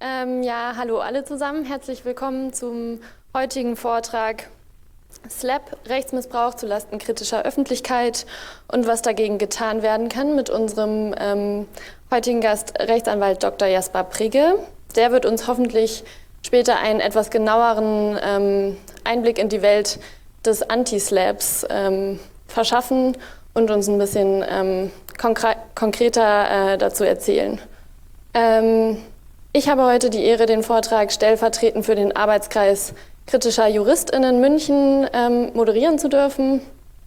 Ja, hallo alle zusammen. Herzlich willkommen zum heutigen Vortrag SLAPP, Rechtsmissbrauch zulasten kritischer Öffentlichkeit und was dagegen getan werden kann mit unserem heutigen Gast, Rechtsanwalt Dr. Jasper Prigge. Der wird uns hoffentlich später einen etwas genaueren Einblick in die Welt des Anti-SLAPPs verschaffen und uns ein bisschen konkreter dazu erzählen. Ich habe heute die Ehre, den Vortrag stellvertretend für den Arbeitskreis kritischer JuristInnen München moderieren zu dürfen.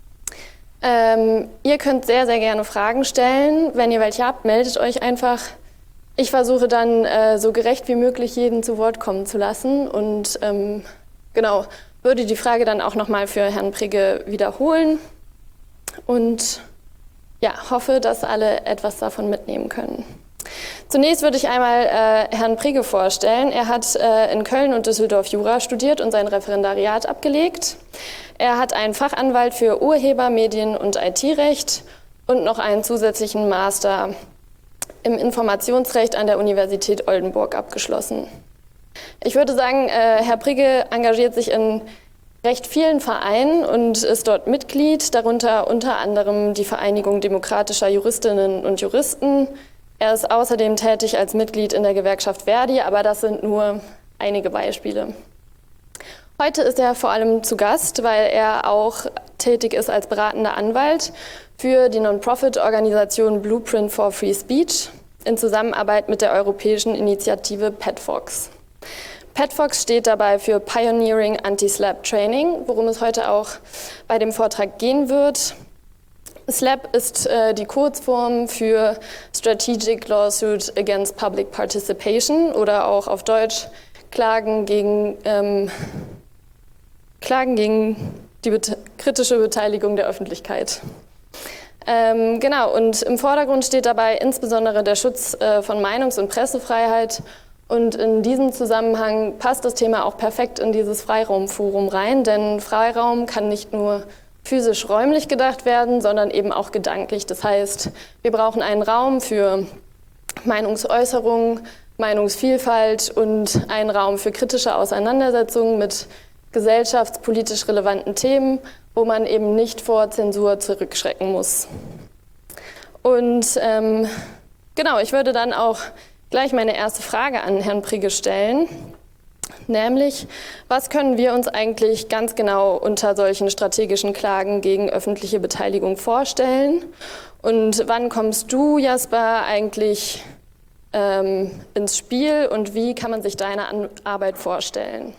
Ihr könnt sehr, sehr gerne Fragen stellen. Wenn ihr welche habt, meldet euch einfach. Ich versuche dann so gerecht wie möglich jeden zu Wort kommen zu lassen und genau, würde die Frage dann auch nochmal für Herrn Prigge wiederholen und ja, hoffe, dass alle etwas davon mitnehmen können. Zunächst würde ich einmal Herrn Prigge vorstellen. Er hat in Köln und Düsseldorf Jura studiert und sein Referendariat abgelegt. Er hat einen Fachanwalt für Urheber-, Medien- und IT-Recht und noch einen zusätzlichen Master im Informationsrecht an der Universität Oldenburg abgeschlossen. Ich würde sagen, Herr Prigge engagiert sich in recht vielen Vereinen und ist dort Mitglied, darunter unter anderem die Vereinigung demokratischer Juristinnen und Juristen. Er ist außerdem tätig als Mitglied in der Gewerkschaft Verdi, aber das sind nur einige Beispiele. Heute ist er vor allem zu Gast, weil er auch tätig ist als beratender Anwalt für die Non-Profit-Organisation Blueprint for Free Speech in Zusammenarbeit mit der europäischen Initiative PETFOX. PETFOX steht dabei für Pioneering Anti-SLAPP Training, worum es heute auch bei dem Vortrag gehen wird. SLAPP ist die Kurzform für Strategic Lawsuit Against Public Participation oder auch auf Deutsch Klagen gegen die kritische Beteiligung der Öffentlichkeit. Genau, und im Vordergrund steht dabei insbesondere der Schutz von Meinungs- und Pressefreiheit. Und in diesem Zusammenhang passt das Thema auch perfekt in dieses Freiraumforum rein, denn Freiraum kann nicht nur physisch räumlich gedacht werden, sondern eben auch gedanklich. Das heißt, wir brauchen einen Raum für Meinungsäußerung, Meinungsvielfalt und einen Raum für kritische Auseinandersetzungen mit gesellschaftspolitisch relevanten Themen, wo man eben nicht vor Zensur zurückschrecken muss. Und genau, ich würde dann auch gleich meine erste Frage an Herrn Prigge stellen. Nämlich, was können wir uns eigentlich ganz genau unter solchen strategischen Klagen gegen öffentliche Beteiligung vorstellen? Und wann kommst du, Jasper, eigentlich ins Spiel und wie kann man sich deine Arbeit vorstellen?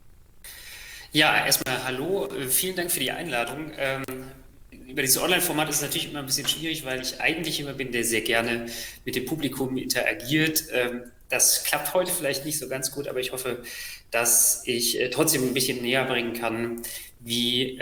Ja, erstmal hallo, vielen Dank für die Einladung. Über dieses Online-Format ist es natürlich immer ein bisschen schwierig, weil ich eigentlich immer bin, der sehr gerne mit dem Publikum interagiert. Das klappt heute vielleicht nicht so ganz gut, aber ich hoffe, dass ich trotzdem ein bisschen näher bringen kann, wie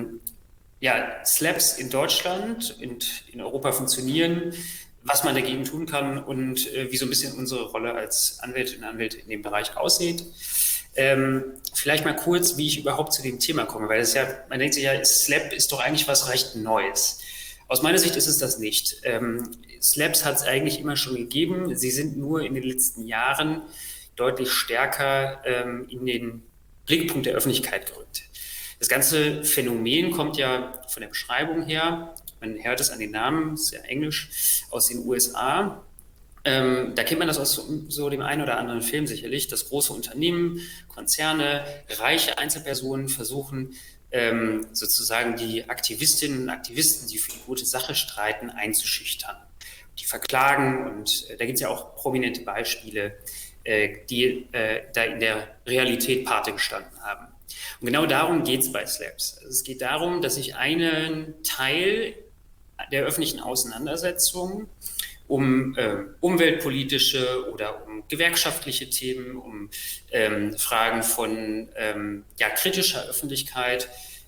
SLAPPs in Deutschland und in Europa funktionieren, was man dagegen tun kann und wie so ein bisschen unsere Rolle als Anwältinnen und Anwälte in dem Bereich aussieht. Vielleicht mal kurz, wie ich überhaupt zu dem Thema komme, weil es ja, man denkt sich ja, SLAPP ist doch eigentlich was recht Neues. Aus meiner Sicht ist es das nicht. SLAPPs hat es eigentlich immer schon gegeben. Sie sind nur in den letzten Jahren deutlich stärker in den Blickpunkt der Öffentlichkeit gerückt. Das ganze Phänomen kommt ja von der Beschreibung her, man hört es an den Namen, ist ja Englisch, aus den USA. Da kennt man das aus so dem einen oder anderen Film sicherlich, dass große Unternehmen, Konzerne, reiche Einzelpersonen versuchen, sozusagen die Aktivistinnen und Aktivisten, die für die gute Sache streiten, einzuschüchtern. Die verklagen und da gibt es ja auch prominente Beispiele, die da in der Realität Pate gestanden haben. Und genau darum geht es bei SLAPPs. Also es geht darum, dass ich einen Teil der öffentlichen Auseinandersetzung um umweltpolitische oder um gewerkschaftliche Themen, um Fragen von kritischer Öffentlichkeit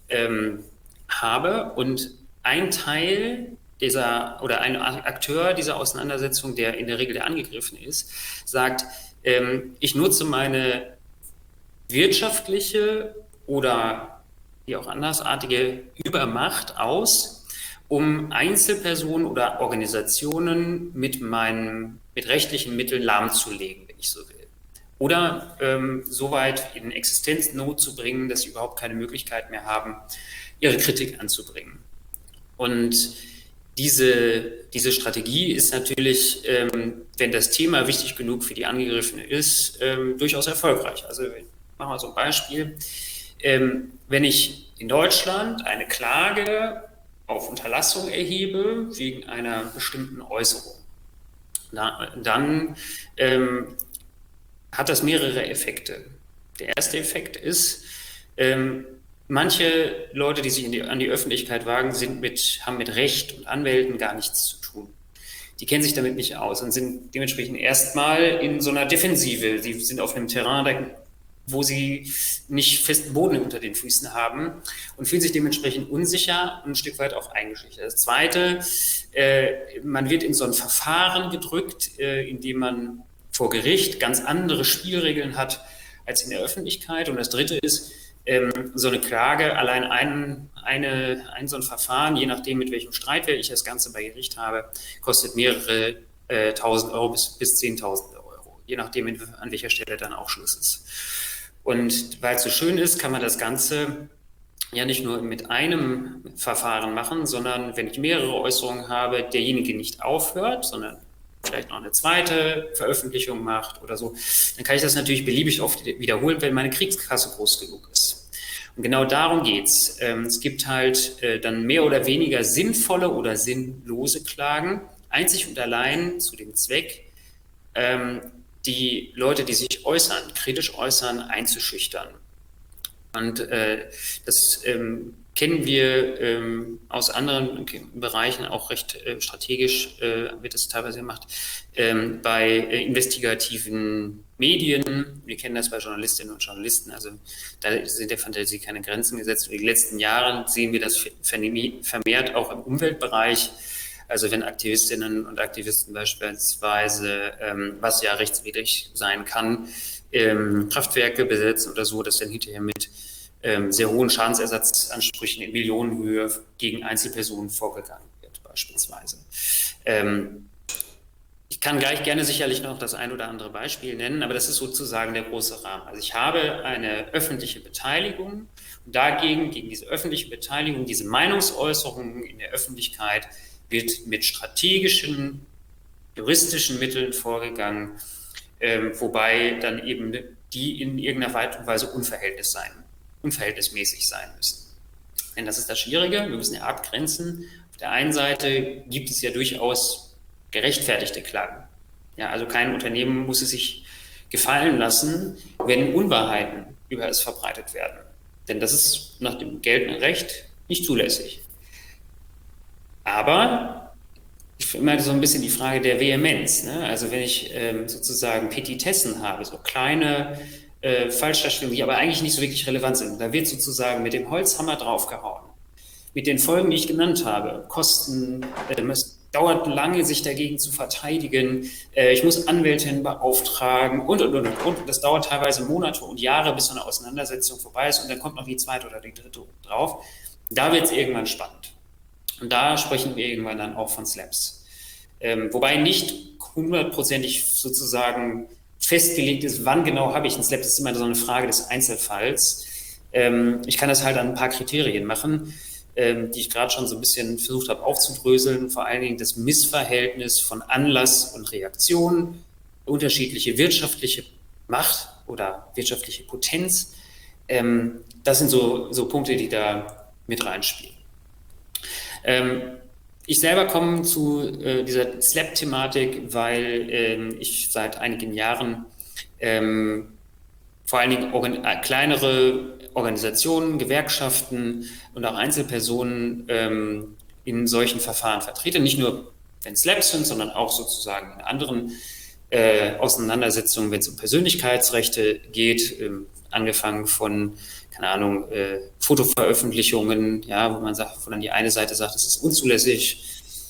habe. Und ein Teil dieser oder ein Akteur dieser Auseinandersetzung, der in der Regel der angegriffen ist, sagt, ich nutze meine wirtschaftliche oder wie auch andersartige Übermacht aus, um Einzelpersonen oder Organisationen mit rechtlichen Mitteln lahmzulegen, wenn ich so will. oder so weit in Existenznot zu bringen, dass sie überhaupt keine Möglichkeit mehr haben, ihre Kritik anzubringen. Und diese Strategie ist natürlich, wenn das Thema wichtig genug für die Angegriffene ist, durchaus erfolgreich. Also machen wir so ein Beispiel. Wenn ich in Deutschland eine Klage auf Unterlassung erhebe wegen einer bestimmten Äußerung, dann hat das mehrere Effekte. Der erste Effekt ist, manche Leute, die sich an die Öffentlichkeit wagen, haben mit Recht und Anwälten gar nichts zu tun. Die kennen sich damit nicht aus und sind dementsprechend erstmal in so einer Defensive. Sie sind auf einem Terrain, wo sie nicht festen Boden unter den Füßen haben und fühlen sich dementsprechend unsicher und ein Stück weit auch eingeschüchtert. Das Zweite, man wird in so ein Verfahren gedrückt, in dem man vor Gericht ganz andere Spielregeln hat als in der Öffentlichkeit. Und das Dritte ist, so eine Klage, allein ein so ein Verfahren, je nachdem, mit welchem Streitwert ich das Ganze bei Gericht habe, kostet mehrere 1.000 Euro bis 10.000 Euro, je nachdem, an welcher Stelle dann auch Schluss ist. Und weil es so schön ist, kann man das Ganze ja nicht nur mit einem Verfahren machen, sondern wenn ich mehrere Äußerungen habe, derjenige nicht aufhört, sondern vielleicht noch eine zweite Veröffentlichung macht oder so, dann kann ich das natürlich beliebig oft wiederholen, wenn meine Kriegskasse groß genug ist. Und genau darum geht's. Es gibt halt dann mehr oder weniger sinnvolle oder sinnlose Klagen, einzig und allein zu dem Zweck, die Leute, die sich äußern, kritisch äußern, einzuschüchtern. Und das kennen wir aus anderen Bereichen auch recht strategisch, wird das teilweise gemacht, bei investigativen Medien. Wir kennen das bei Journalistinnen und Journalisten. Also da sind der Fantasie keine Grenzen gesetzt. Und in den letzten Jahren sehen wir das vermehrt auch im Umweltbereich. Also wenn Aktivistinnen und Aktivisten beispielsweise, was ja rechtswidrig sein kann, Kraftwerke besetzen oder so, dass dann hinterher mit sehr hohen Schadensersatzansprüchen in Millionenhöhe gegen Einzelpersonen vorgegangen wird, beispielsweise. Ich kann gleich gerne sicherlich noch das ein oder andere Beispiel nennen, aber das ist sozusagen der große Rahmen. Also ich habe eine öffentliche Beteiligung und gegen diese öffentliche Beteiligung, diese Meinungsäußerungen in der Öffentlichkeit wird mit strategischen, juristischen Mitteln vorgegangen, wobei dann eben die in irgendeiner Art und Weise unverhältnismäßig sein müssen. Denn das ist das Schwierige, wir müssen ja abgrenzen. Auf der einen Seite gibt es ja durchaus gerechtfertigte Klagen. Ja, also kein Unternehmen muss es sich gefallen lassen, wenn Unwahrheiten über es verbreitet werden. Denn das ist nach dem geltenden Recht nicht zulässig. Aber ich finde immer so ein bisschen die Frage der Vehemenz. Ne? Also wenn ich sozusagen Petitessen habe, so kleine Falschdarstellungen, die aber eigentlich nicht so wirklich relevant sind, da wird sozusagen mit dem Holzhammer draufgehauen. Mit den Folgen, die ich genannt habe, Kosten, es dauert lange, sich dagegen zu verteidigen, ich muss Anwältinnen beauftragen und. Das dauert teilweise Monate und Jahre, bis so eine Auseinandersetzung vorbei ist und dann kommt noch die zweite oder die dritte drauf. Da wird es irgendwann spannend. Und da sprechen wir irgendwann dann auch von Slaps. Wobei nicht hundertprozentig sozusagen festgelegt ist, wann genau habe ich einen Slap. Das ist immer so eine Frage des Einzelfalls. Ich kann das halt an ein paar Kriterien machen, die ich gerade schon so ein bisschen versucht habe aufzudröseln. Vor allen Dingen das Missverhältnis von Anlass und Reaktion, unterschiedliche wirtschaftliche Macht oder wirtschaftliche Potenz. Das sind so Punkte, die da mit reinspielen. Ich selber komme zu dieser Slap-Thematik, weil ich seit einigen Jahren vor allen Dingen kleinere Organisationen, Gewerkschaften und auch Einzelpersonen in solchen Verfahren vertrete. Nicht nur, wenn Slaps sind, sondern auch sozusagen in anderen Auseinandersetzungen, wenn es um Persönlichkeitsrechte geht, angefangen von, keine Ahnung, Fotoveröffentlichungen, ja, wo man sagt, wo dann die eine Seite sagt, es ist unzulässig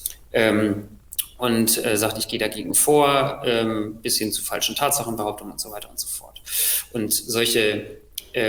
und sagt, ich gehe dagegen vor, bis hin zu falschen Tatsachenbehauptungen und so weiter und so fort. Und solche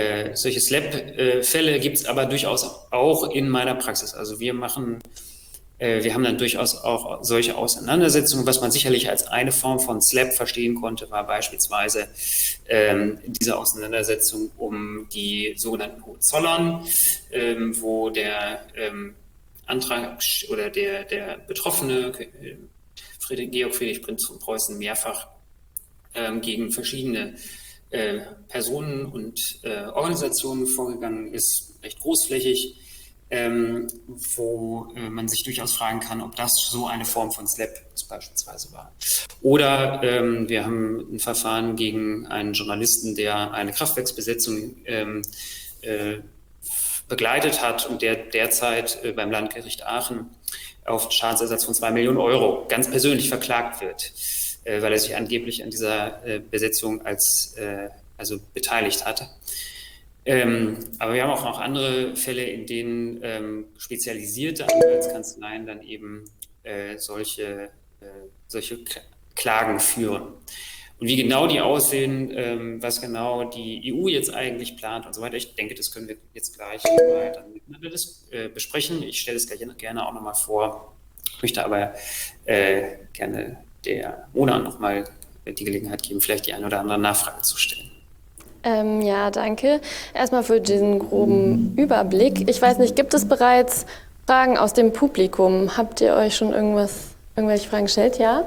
Slap-Fälle gibt es aber durchaus auch in meiner Praxis. Also wir machen Wir haben dann durchaus auch solche Auseinandersetzungen. Was man sicherlich als eine Form von SLAPP verstehen konnte, war beispielsweise diese Auseinandersetzung um die sogenannten Hohenzollern, wo der Antrag oder der Betroffene, Georg Friedrich Prinz von Preußen, mehrfach gegen verschiedene Personen und Organisationen vorgegangen ist, recht großflächig, wo man sich durchaus fragen kann, ob das so eine Form von SLAPP beispielsweise war. Oder wir haben ein Verfahren gegen einen Journalisten, der eine Kraftwerksbesetzung begleitet hat und der derzeit beim Landgericht Aachen auf Schadensersatz von 2 Millionen Euro ganz persönlich verklagt wird, weil er sich angeblich an dieser Besetzung also beteiligt hatte. Aber wir haben auch noch andere Fälle, in denen spezialisierte Anwaltskanzleien dann eben solche Klagen führen. Und wie genau die aussehen, was genau die EU jetzt eigentlich plant und so weiter, ich denke, das können wir jetzt gleich mal dann miteinander besprechen. Ich stelle es gleich gerne auch nochmal vor, möchte aber gerne der Mona nochmal die Gelegenheit geben, vielleicht die eine oder andere Nachfrage zu stellen. Ja, danke. Erstmal für diesen groben Überblick. Ich weiß nicht, gibt es bereits Fragen aus dem Publikum? Habt ihr euch schon irgendwelche Fragen gestellt? Ja?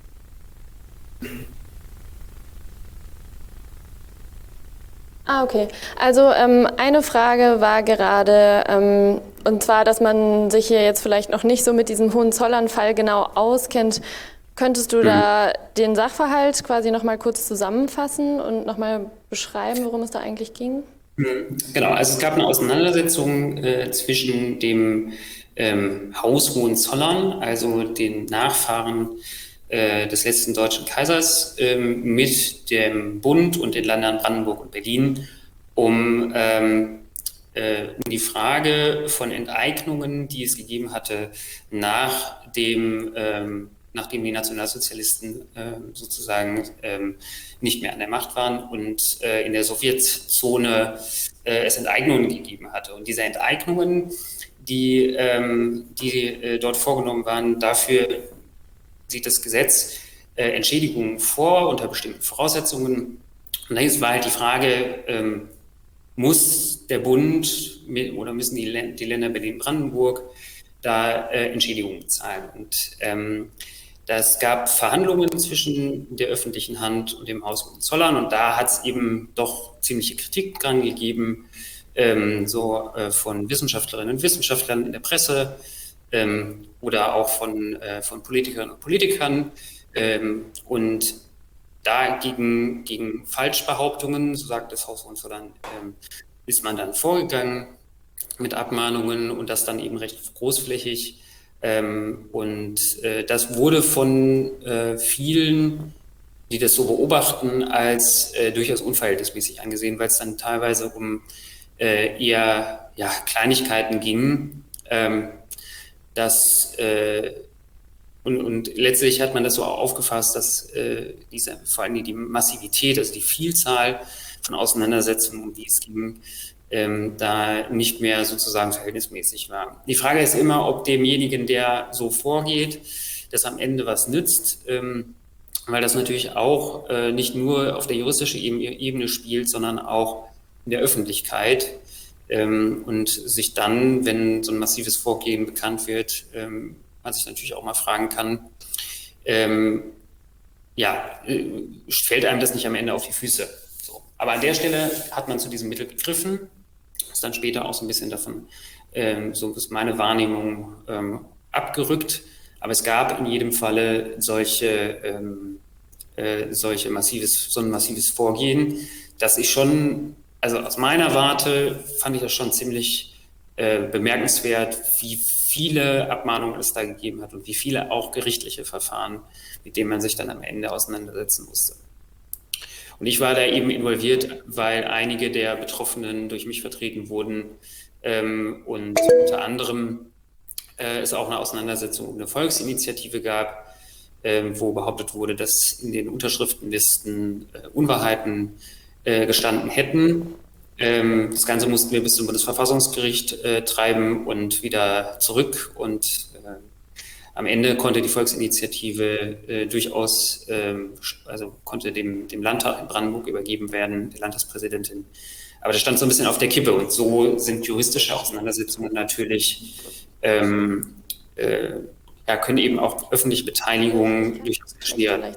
Okay. Also eine Frage war gerade, und zwar, dass man sich hier jetzt vielleicht noch nicht so mit diesem Hohenzollern-Fall genau auskennt. Könntest du da den Sachverhalt quasi nochmal kurz zusammenfassen und nochmal beschreiben, worum es da eigentlich ging? Genau, also es gab eine Auseinandersetzung zwischen dem Haus Hohenzollern, also den Nachfahren des letzten deutschen Kaisers, mit dem Bund und den Ländern Brandenburg und Berlin um die Frage von Enteignungen, die es gegeben hatte, nachdem die Nationalsozialisten sozusagen nicht mehr an der Macht waren und in der Sowjetzone es Enteignungen gegeben hatte. Und diese Enteignungen, die dort vorgenommen waren, dafür sieht das Gesetz Entschädigungen vor unter bestimmten Voraussetzungen. Und dann war halt die Frage, muss der Bund oder müssen die Länder Berlin-Brandenburg da Entschädigungen zahlen? Und das gab Verhandlungen zwischen der öffentlichen Hand und dem Haus Hohenzollern und da hat es eben doch ziemliche Kritik dran gegeben, von Wissenschaftlerinnen und Wissenschaftlern in der Presse oder auch von Politikerinnen und Politikern. Und da gegen Falschbehauptungen, so sagt das Haus Hohenzollern, ist man dann vorgegangen mit Abmahnungen und das dann eben recht großflächig. Das wurde von vielen, die das so beobachten, als durchaus unverhältnismäßig angesehen, weil es dann teilweise um eher Kleinigkeiten ging. Und letztlich hat man das so auch aufgefasst, dass vor allem die Massivität, also die Vielzahl von Auseinandersetzungen, um die es ging, da nicht mehr sozusagen verhältnismäßig war. Die Frage ist immer, ob demjenigen, der so vorgeht, das am Ende was nützt, weil das natürlich auch nicht nur auf der juristischen Ebene spielt, sondern auch in der Öffentlichkeit und sich dann, wenn so ein massives Vorgehen bekannt wird, man sich natürlich auch mal fragen kann, fällt einem das nicht am Ende auf die Füße? So. Aber an der Stelle hat man zu diesem Mittel gegriffen, ist dann später auch so ein bisschen davon, so ist meine Wahrnehmung, abgerückt. Aber es gab in jedem Falle so ein massives Vorgehen, dass ich schon, also aus meiner Warte fand ich das schon ziemlich bemerkenswert, wie viele Abmahnungen es da gegeben hat und wie viele auch gerichtliche Verfahren, mit denen man sich dann am Ende auseinandersetzen musste. Und ich war da eben involviert, weil einige der Betroffenen durch mich vertreten wurden und unter anderem es auch eine Auseinandersetzung um eine Volksinitiative gab, wo behauptet wurde, dass in den Unterschriftenlisten Unwahrheiten gestanden hätten. Das Ganze mussten wir bis zum Bundesverfassungsgericht treiben und wieder zurück. Und Am Ende konnte die Volksinitiative durchaus, also konnte dem Landtag in Brandenburg übergeben werden, der Landtagspräsidentin. Aber das stand so ein bisschen auf der Kippe und so sind juristische Auseinandersetzungen natürlich, ja, können eben auch öffentliche Beteiligung durchaus erschweren.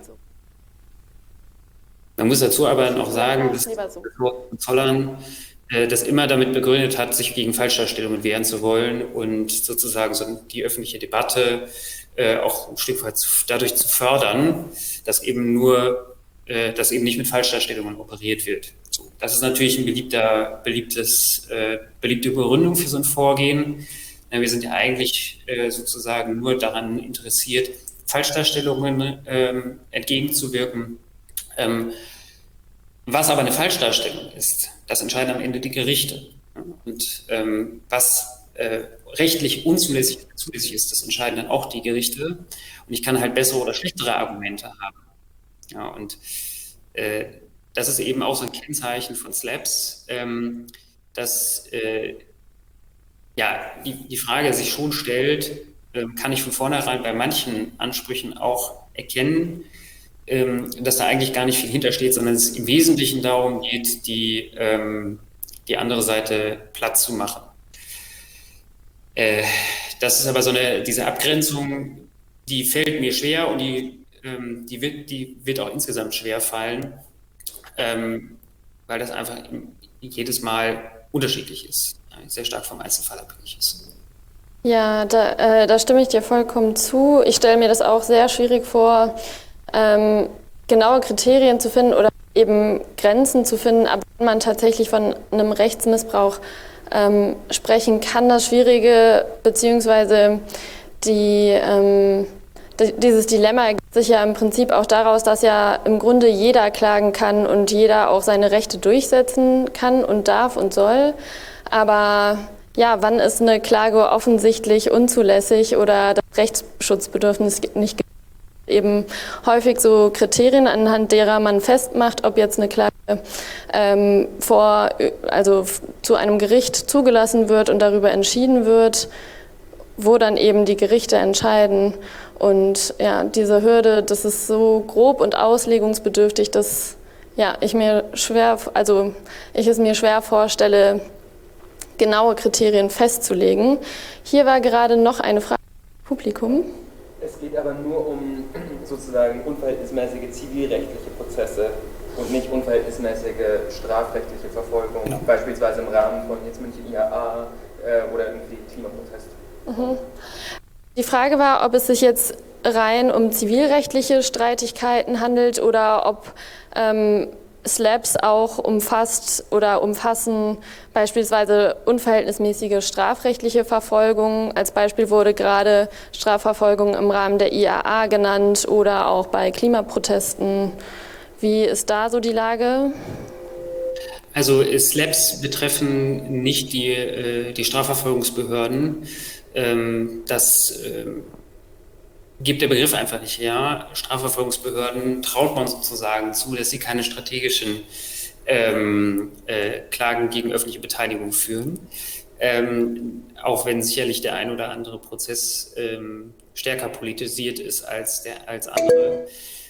Man muss dazu aber noch sagen, dass Zollern das immer damit begründet hat, sich gegen Falschdarstellungen wehren zu wollen und sozusagen so die öffentliche Debatte auch ein Stück weit dadurch zu fördern, dass eben nicht mit Falschdarstellungen operiert wird. So, das ist natürlich eine beliebte Begründung für so ein Vorgehen. Ja, wir sind ja eigentlich sozusagen nur daran interessiert, Falschdarstellungen entgegenzuwirken. Was aber eine Falschdarstellung ist, das entscheiden am Ende die Gerichte. Und was rechtlich unzulässig ist, das entscheiden dann auch die Gerichte. Und ich kann halt bessere oder schlechtere Argumente haben. Ja, und das ist eben auch so ein Kennzeichen von SLAPS, dass ja, die Frage sich schon stellt, kann ich von vornherein bei manchen Ansprüchen auch erkennen, dass da eigentlich gar nicht viel hintersteht, sondern es im Wesentlichen darum geht, die andere Seite platt zu machen. Das ist aber diese Abgrenzung, die fällt mir schwer und die wird auch insgesamt schwer fallen, weil das einfach jedes Mal unterschiedlich ist, sehr stark vom Einzelfall abhängig ist. Ja, da stimme ich dir vollkommen zu. Ich stelle mir das auch sehr schwierig vor, genaue Kriterien zu finden oder eben Grenzen zu finden, aber wenn man tatsächlich von einem Rechtsmissbrauch sprechen kann, das Schwierige, beziehungsweise dieses Dilemma ergibt sich ja im Prinzip auch daraus, dass ja im Grunde jeder klagen kann und jeder auch seine Rechte durchsetzen kann und darf und soll. Aber ja, wann ist eine Klage offensichtlich unzulässig oder das Rechtsschutzbedürfnis nicht gibt? Eben häufig so Kriterien, anhand derer man festmacht, ob jetzt eine Klage zu einem Gericht zugelassen wird und darüber entschieden wird, wo dann eben die Gerichte entscheiden. Und ja, diese Hürde, das ist so grob und auslegungsbedürftig, dass ja, ich es mir schwer vorstelle, genaue Kriterien festzulegen. Hier war gerade noch eine Frage vom Publikum. Es geht aber nur um sozusagen unverhältnismäßige zivilrechtliche Prozesse und nicht unverhältnismäßige strafrechtliche Verfolgung, genau. Beispielsweise im Rahmen von jetzt München IAA oder irgendwie Klimaprotest. Mhm. Die Frage war, ob es sich jetzt rein um zivilrechtliche Streitigkeiten handelt oder ob SLAPS auch umfassen beispielsweise unverhältnismäßige strafrechtliche Verfolgung. Als Beispiel wurde gerade Strafverfolgung im Rahmen der IAA genannt oder auch bei Klimaprotesten. Wie ist da so die Lage? Also SLAPS betreffen nicht die Strafverfolgungsbehörden. Das gibt der Begriff einfach nicht her. Strafverfolgungsbehörden traut man sozusagen zu, dass sie keine strategischen Klagen gegen öffentliche Beteiligung führen. Auch wenn sicherlich der ein oder andere Prozess stärker politisiert ist als andere.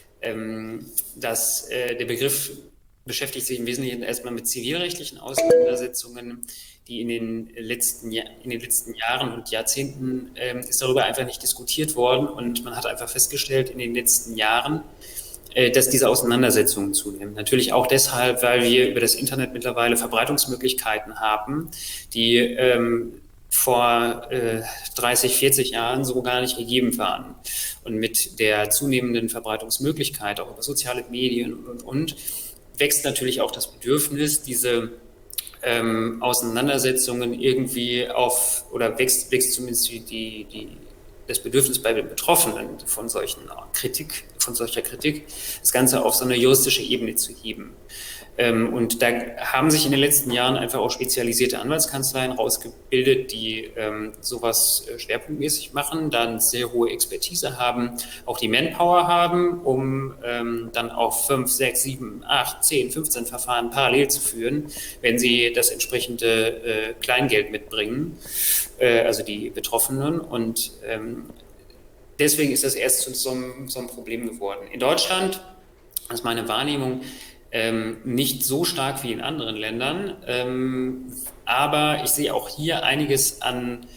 Der Begriff beschäftigt sich im Wesentlichen erstmal mit zivilrechtlichen Auseinandersetzungen, die in den letzten Jahren und Jahrzehnten ist darüber einfach nicht diskutiert worden und man hat einfach festgestellt in den letzten Jahren, dass diese Auseinandersetzungen zunehmen. Natürlich auch deshalb, weil wir über das Internet mittlerweile Verbreitungsmöglichkeiten haben, die vor 30, 40 Jahren so gar nicht gegeben waren. Und mit der zunehmenden Verbreitungsmöglichkeit, auch über soziale Medien und wächst natürlich auch das Bedürfnis, diese Auseinandersetzungen irgendwie wächst zumindest das Bedürfnis bei den Betroffenen von solcher Kritik, das Ganze auf so eine juristische Ebene zu heben. Und da haben sich in den letzten Jahren einfach auch spezialisierte Anwaltskanzleien rausgebildet, die sowas schwerpunktmäßig machen, dann sehr hohe Expertise haben, auch die Manpower haben, um dann auch 5, 6, 7, 8, 10, 15 Verfahren parallel zu führen, wenn sie das entsprechende Kleingeld mitbringen, also die Betroffenen. Und deswegen ist das erst zu so einem Problem geworden. In Deutschland, das ist meine Wahrnehmung, nicht so stark wie in anderen Ländern, aber ich sehe auch hier einiges an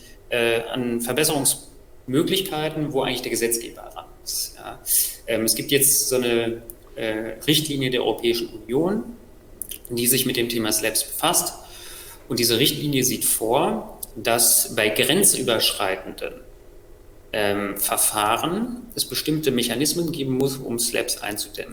Verbesserungsmöglichkeiten, wo eigentlich der Gesetzgeber ran ist. Ja. Es gibt jetzt so eine Richtlinie der Europäischen Union, die sich mit dem Thema SLAPS befasst. Und diese Richtlinie sieht vor, dass bei grenzüberschreitenden Verfahren es bestimmte Mechanismen geben muss, um SLAPS einzudämmen.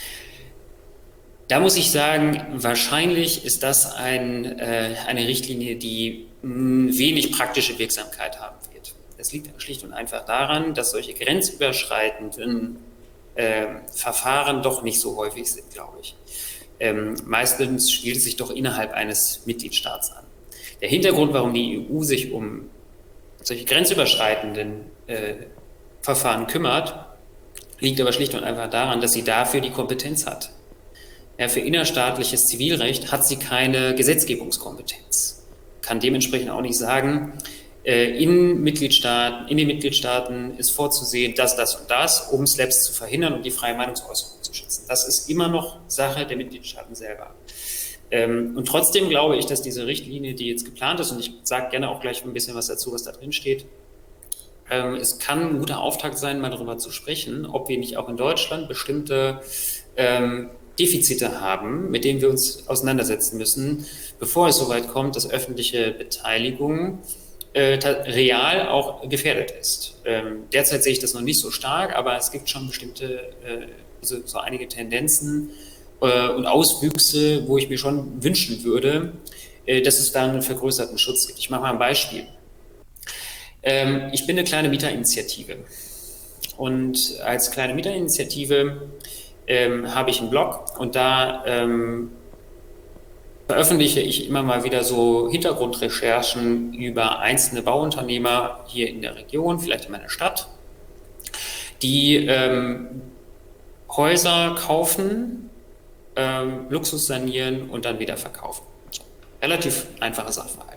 Da muss ich sagen, wahrscheinlich ist das eine Richtlinie, die wenig praktische Wirksamkeit haben wird. Das liegt schlicht und einfach daran, dass solche grenzüberschreitenden Verfahren doch nicht so häufig sind, glaube ich. Meistens spielt es sich doch innerhalb eines Mitgliedstaats an. Der Hintergrund, warum die EU sich um solche grenzüberschreitenden Verfahren kümmert, liegt aber schlicht und einfach daran, dass sie dafür die Kompetenz hat. Ja, für innerstaatliches Zivilrecht hat sie keine Gesetzgebungskompetenz, kann dementsprechend auch nicht sagen, in den Mitgliedstaaten ist vorzusehen, das und das, um SLAPS zu verhindern und die freie Meinungsäußerung zu schützen. Das ist immer noch Sache der Mitgliedstaaten selber. Und trotzdem glaube ich, dass diese Richtlinie, die jetzt geplant ist, und ich sage gerne auch gleich ein bisschen was dazu, was da drin steht, es kann ein guter Auftakt sein, mal darüber zu sprechen, ob wir nicht auch in Deutschland bestimmte Defizite haben, mit denen wir uns auseinandersetzen müssen, bevor es soweit kommt, dass öffentliche Beteiligung real auch gefährdet ist. Derzeit sehe ich das noch nicht so stark, aber es gibt schon bestimmte, so einige Tendenzen und Auswüchse, wo ich mir schon wünschen würde, dass es da einen vergrößerten Schutz gibt. Ich mache mal ein Beispiel. Ich bin eine kleine Mieterinitiative und als kleine Mieterinitiative habe ich einen Blog und da veröffentliche ich immer mal wieder so Hintergrundrecherchen über einzelne Bauunternehmer hier in der Region, vielleicht in meiner Stadt, die Häuser kaufen, Luxus sanieren und dann wieder verkaufen. Relativ einfacher Sachverhalt.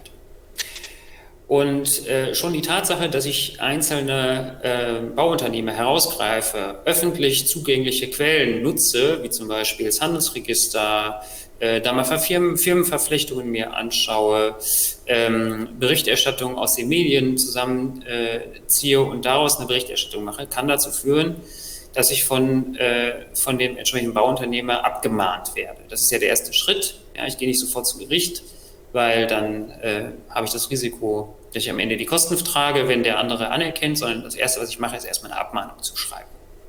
Und schon die Tatsache, dass ich einzelne Bauunternehmer herausgreife, öffentlich zugängliche Quellen nutze, wie zum Beispiel das Handelsregister, da mal Firmenverflechtungen mir anschaue, Berichterstattung aus den Medien zusammenziehe und daraus eine Berichterstattung mache, kann dazu führen, dass ich von dem entsprechenden Bauunternehmer abgemahnt werde. Das ist ja der erste Schritt. Ja, ich gehe nicht sofort zu Gericht, weil dann habe ich das Risiko, dass ich am Ende die Kosten trage, wenn der andere anerkennt, sondern das Erste, was ich mache, ist erstmal eine Abmahnung zu schreiben.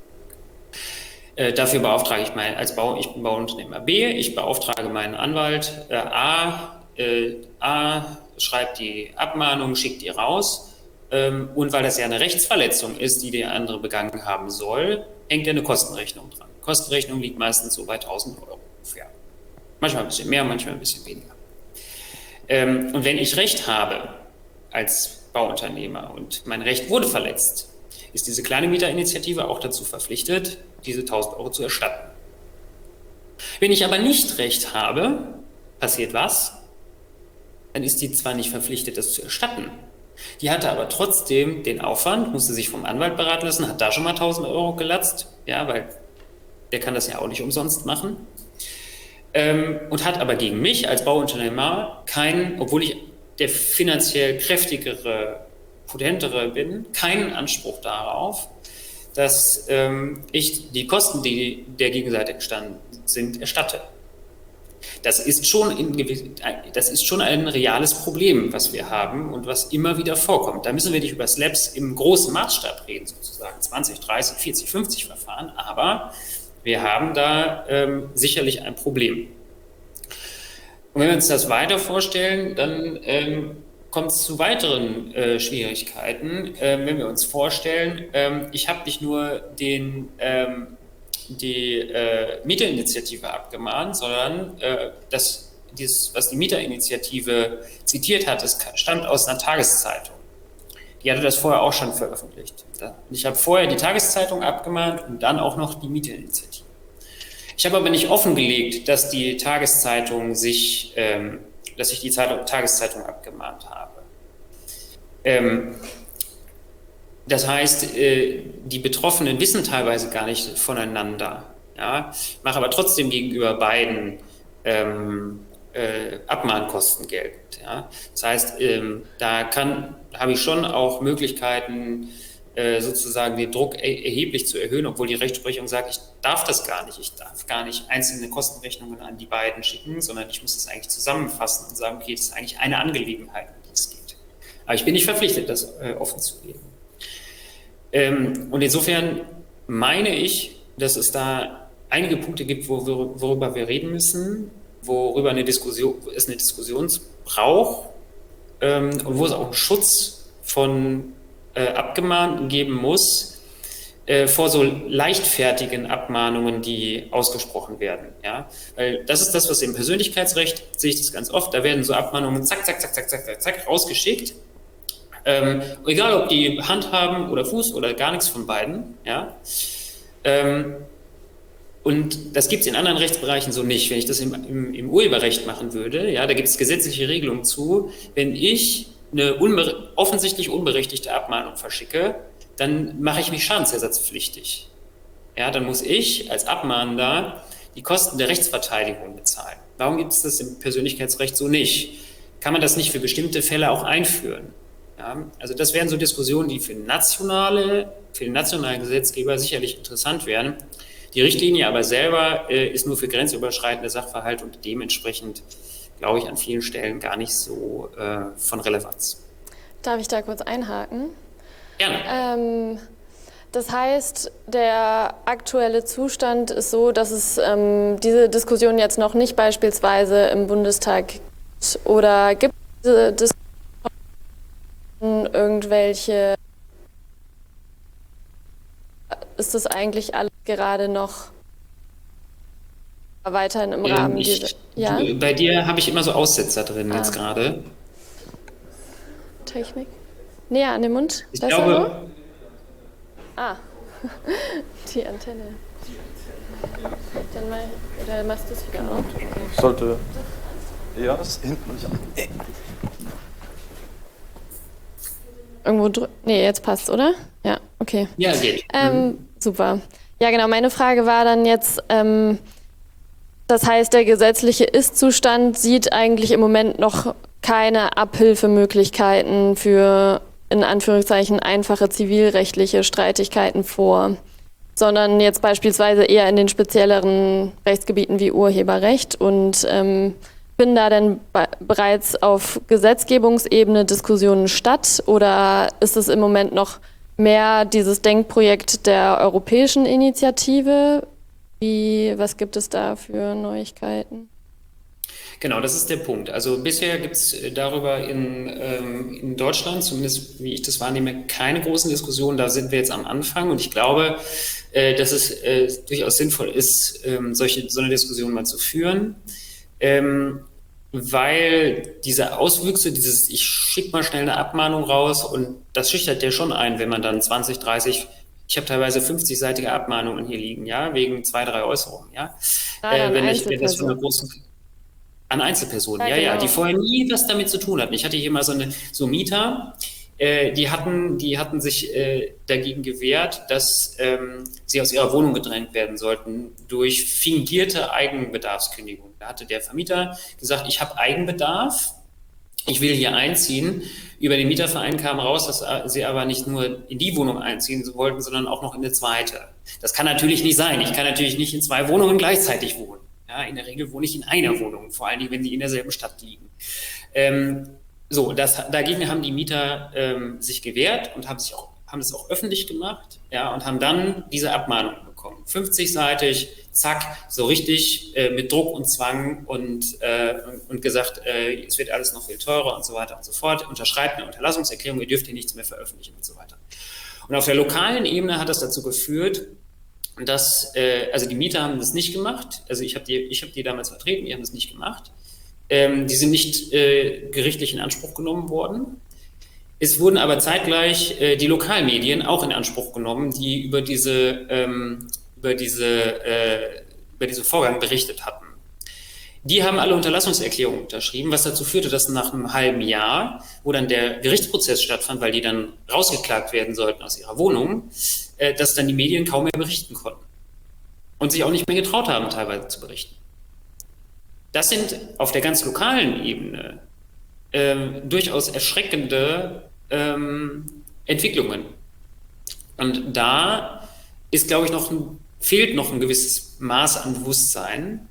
Dafür beauftrage ich ich bin Bauunternehmer B, ich beauftrage meinen Anwalt A schreibt die Abmahnung, schickt die raus und weil das ja eine Rechtsverletzung ist, die der andere begangen haben soll, hängt ja eine Kostenrechnung dran. Die Kostenrechnung liegt meistens so bei 1.000 € ungefähr. Manchmal ein bisschen mehr, manchmal ein bisschen weniger. Und wenn ich Recht habe als Bauunternehmer und mein Recht wurde verletzt, ist diese kleine Mieterinitiative auch dazu verpflichtet, diese 1.000 € zu erstatten. Wenn ich aber nicht Recht habe, passiert was? Dann ist die zwar nicht verpflichtet, das zu erstatten, die hatte aber trotzdem den Aufwand, musste sich vom Anwalt beraten lassen, hat da schon mal 1.000 € gelatzt, ja, weil der kann das ja auch nicht umsonst machen. Und hat aber gegen mich als Bauunternehmer obwohl ich der finanziell kräftigere, potentere bin, keinen Anspruch darauf, dass ich die Kosten, die der Gegenseite entstanden sind, erstatte. Das ist schon ein reales Problem, was wir haben und was immer wieder vorkommt. Da müssen wir nicht über SLAPS im großen Maßstab reden, sozusagen 20, 30, 40, 50 Verfahren, aber wir haben da sicherlich ein Problem. Und wenn wir uns das weiter vorstellen, dann kommt es zu weiteren Schwierigkeiten. Wenn wir uns vorstellen, ich habe nicht nur die Mieterinitiative abgemahnt, sondern was die Mieterinitiative zitiert hat, das stammt aus einer Tageszeitung. Die hatte das vorher auch schon veröffentlicht. Ich habe vorher die Tageszeitung abgemahnt und dann auch noch die Mieterinitiative. Ich habe aber nicht offengelegt, dass ich die Tageszeitung abgemahnt habe. Das heißt, die Betroffenen wissen teilweise gar nicht voneinander. Ja? Mache aber trotzdem gegenüber beiden Abmahnkosten geltend. Ja? Das heißt, da habe ich schon auch Möglichkeiten, sozusagen den Druck erheblich zu erhöhen, obwohl die Rechtsprechung sagt, ich darf das gar nicht. Ich darf gar nicht einzelne Kostenrechnungen an die beiden schicken, sondern ich muss das eigentlich zusammenfassen und sagen, okay, das ist eigentlich eine Angelegenheit, um die es geht. Aber ich bin nicht verpflichtet, das offen zu legen. Und insofern meine ich, dass es da einige Punkte gibt, worüber wir reden müssen, worüber es eine Diskussion braucht und wo es auch einen Schutz von Abgemahnten geben muss vor so leichtfertigen Abmahnungen, die ausgesprochen werden. Ja? Weil das ist das, was im Persönlichkeitsrecht, sehe ich das ganz oft, da werden so Abmahnungen zack, zack, zack, zack, zack, zack, zack rausgeschickt. Egal, ob die Hand haben oder Fuß oder gar nichts von beiden. Ja? Und das gibt es in anderen Rechtsbereichen so nicht. Wenn ich das im Urheberrecht machen würde, ja, da gibt es gesetzliche Regelungen zu, wenn ich eine offensichtlich unberechtigte Abmahnung verschicke, dann mache ich mich schadensersatzpflichtig. Ja, dann muss ich als Abmahnender die Kosten der Rechtsverteidigung bezahlen. Warum gibt es das im Persönlichkeitsrecht so nicht? Kann man das nicht für bestimmte Fälle auch einführen? Ja, also das wären so Diskussionen, die für den nationalen Gesetzgeber sicherlich interessant wären. Die Richtlinie aber selber ist nur für grenzüberschreitende Sachverhalte und dementsprechend, glaube ich, an vielen Stellen gar nicht so von Relevanz. Darf ich da kurz einhaken? Gerne. Das heißt, der aktuelle Zustand ist so, dass es diese Diskussion jetzt noch nicht beispielsweise im Bundestag gibt, oder gibt es diese Diskussion irgendwelche, ist das eigentlich alles gerade noch weiterhin im Rahmen dieser... Ja? Bei dir habe ich immer so Aussetzer drin jetzt gerade. Technik? Näher an den Mund? Ich glaube... Die Antenne. Dann mal, oder machst du es wieder auf? Sollte... Ja, das ist hinten nicht an. Irgendwo drücken. Nee, jetzt passt, oder? Ja, okay. Ja, geht. Super. Ja, genau. Meine Frage war dann jetzt, das heißt, der gesetzliche Ist-Zustand sieht eigentlich im Moment noch keine Abhilfemöglichkeiten für, in Anführungszeichen, einfache zivilrechtliche Streitigkeiten vor, sondern jetzt beispielsweise eher in den spezielleren Rechtsgebieten wie Urheberrecht. Und finden da denn bereits auf Gesetzgebungsebene Diskussionen statt, oder ist es im Moment noch mehr dieses Denkprojekt der europäischen Initiative? Was gibt es da für Neuigkeiten? Genau, das ist der Punkt. Also bisher gibt es darüber in Deutschland, zumindest wie ich das wahrnehme, keine großen Diskussionen. Da sind wir jetzt am Anfang, und ich glaube, dass es durchaus sinnvoll ist, so eine Diskussion mal zu führen. Weil diese Auswüchse, ich schicke mal schnell eine Abmahnung raus, und das schüchtert ja schon ein, wenn man dann 20, 30, ich habe teilweise 50-seitige Abmahnungen hier liegen, ja, wegen 2, 3 Äußerungen, ja. Wenn das von einer großen... An Einzelpersonen, ja, die vorher nie was damit zu tun hatten. Ich hatte hier mal so Mieter, die hatten sich dagegen gewehrt, dass sie aus ihrer Wohnung gedrängt werden sollten durch fingierte Eigenbedarfskündigung. Da hatte der Vermieter gesagt, ich habe Eigenbedarf, ich will hier einziehen. Über den Mieterverein kam raus, dass sie aber nicht nur in die Wohnung einziehen wollten, sondern auch noch in eine zweite. Das kann natürlich nicht sein. Ich kann natürlich nicht in 2 Wohnungen gleichzeitig wohnen. Ja, in der Regel wohne ich in einer Wohnung, vor allem wenn die in derselben Stadt liegen. Dagegen haben die Mieter sich gewehrt und haben das auch öffentlich gemacht, ja, und haben dann diese Abmahnung bekommen. 50-seitig, zack, so richtig mit Druck und Zwang und gesagt, es wird alles noch viel teurer und so weiter und so fort. Unterschreibt eine Unterlassungserklärung, ihr dürft hier nichts mehr veröffentlichen und so weiter. Und auf der lokalen Ebene hat das dazu geführt, dass, also die Mieter haben das nicht gemacht, also ich hab die damals vertreten, die haben das nicht gemacht. Die sind nicht gerichtlich in Anspruch genommen worden. Es wurden aber zeitgleich die Lokalmedien auch in Anspruch genommen, die über diesen Vorgang berichtet hatten. Die haben alle Unterlassungserklärungen unterschrieben, was dazu führte, dass nach einem halben Jahr, wo dann der Gerichtsprozess stattfand, weil die dann rausgeklagt werden sollten aus ihrer Wohnung, dass dann die Medien kaum mehr berichten konnten und sich auch nicht mehr getraut haben, teilweise zu berichten. Das sind auf der ganz lokalen Ebene durchaus erschreckende Entwicklungen. Und da ist, glaube ich, fehlt noch ein gewisses Maß an Bewusstsein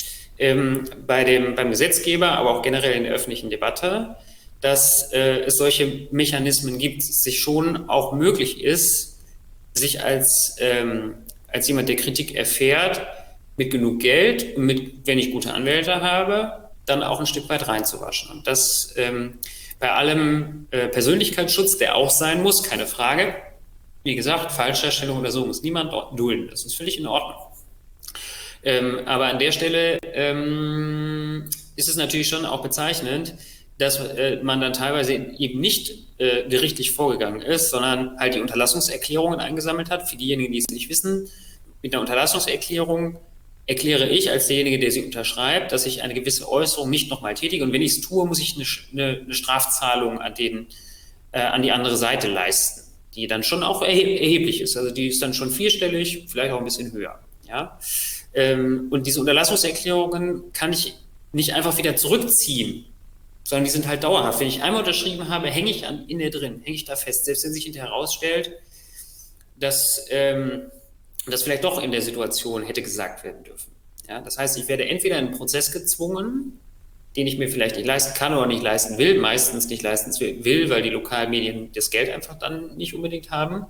beim Gesetzgeber, aber auch generell in der öffentlichen Debatte, dass es solche Mechanismen gibt, es sich schon auch möglich ist, sich als jemand, der Kritik erfährt, mit genug Geld und wenn ich gute Anwälte habe, dann auch ein Stück weit reinzuwaschen. Und das bei allem Persönlichkeitsschutz, der auch sein muss, keine Frage. Wie gesagt, Falschdarstellung oder so muss niemand dulden. Das ist völlig in Ordnung. Aber an der Stelle ist es natürlich schon auch bezeichnend, dass man dann teilweise eben nicht gerichtlich vorgegangen ist, sondern halt die Unterlassungserklärungen eingesammelt hat. Für diejenigen, die es nicht wissen, mit einer Unterlassungserklärung erkläre ich als derjenige, der sie unterschreibt, dass ich eine gewisse Äußerung nicht nochmal tätige. Und wenn ich es tue, muss ich eine Strafzahlung an die andere Seite leisten, die dann schon auch erheblich ist. Also die ist dann schon vierstellig, vielleicht auch ein bisschen höher. Ja? Und diese Unterlassungserklärungen kann ich nicht einfach wieder zurückziehen, sondern die sind halt dauerhaft. Wenn ich einmal unterschrieben habe, hänge ich in der drin, hänge ich da fest. Selbst wenn sich hinterher herausstellt, dass das vielleicht doch in der Situation hätte gesagt werden dürfen. Ja? Das heißt, ich werde entweder in einen Prozess gezwungen, den ich mir vielleicht nicht leisten kann oder nicht leisten will, meistens nicht leisten will, weil die Lokalmedien das Geld einfach dann nicht unbedingt haben.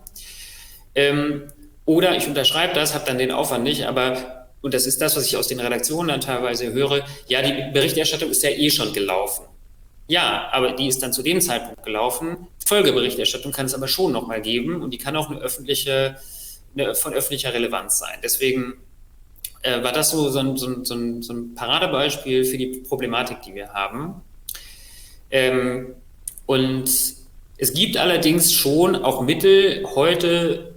Oder ich unterschreibe das, habe dann den Aufwand nicht, und das ist das, was ich aus den Redaktionen dann teilweise höre, ja, die Berichterstattung ist ja eh schon gelaufen. Ja, aber die ist dann zu dem Zeitpunkt gelaufen. Folgeberichterstattung kann es aber schon nochmal geben und die kann auch von öffentlicher Relevanz sein. Deswegen war das so ein Paradebeispiel für die Problematik, die wir haben. Und es gibt allerdings schon auch Mittel heute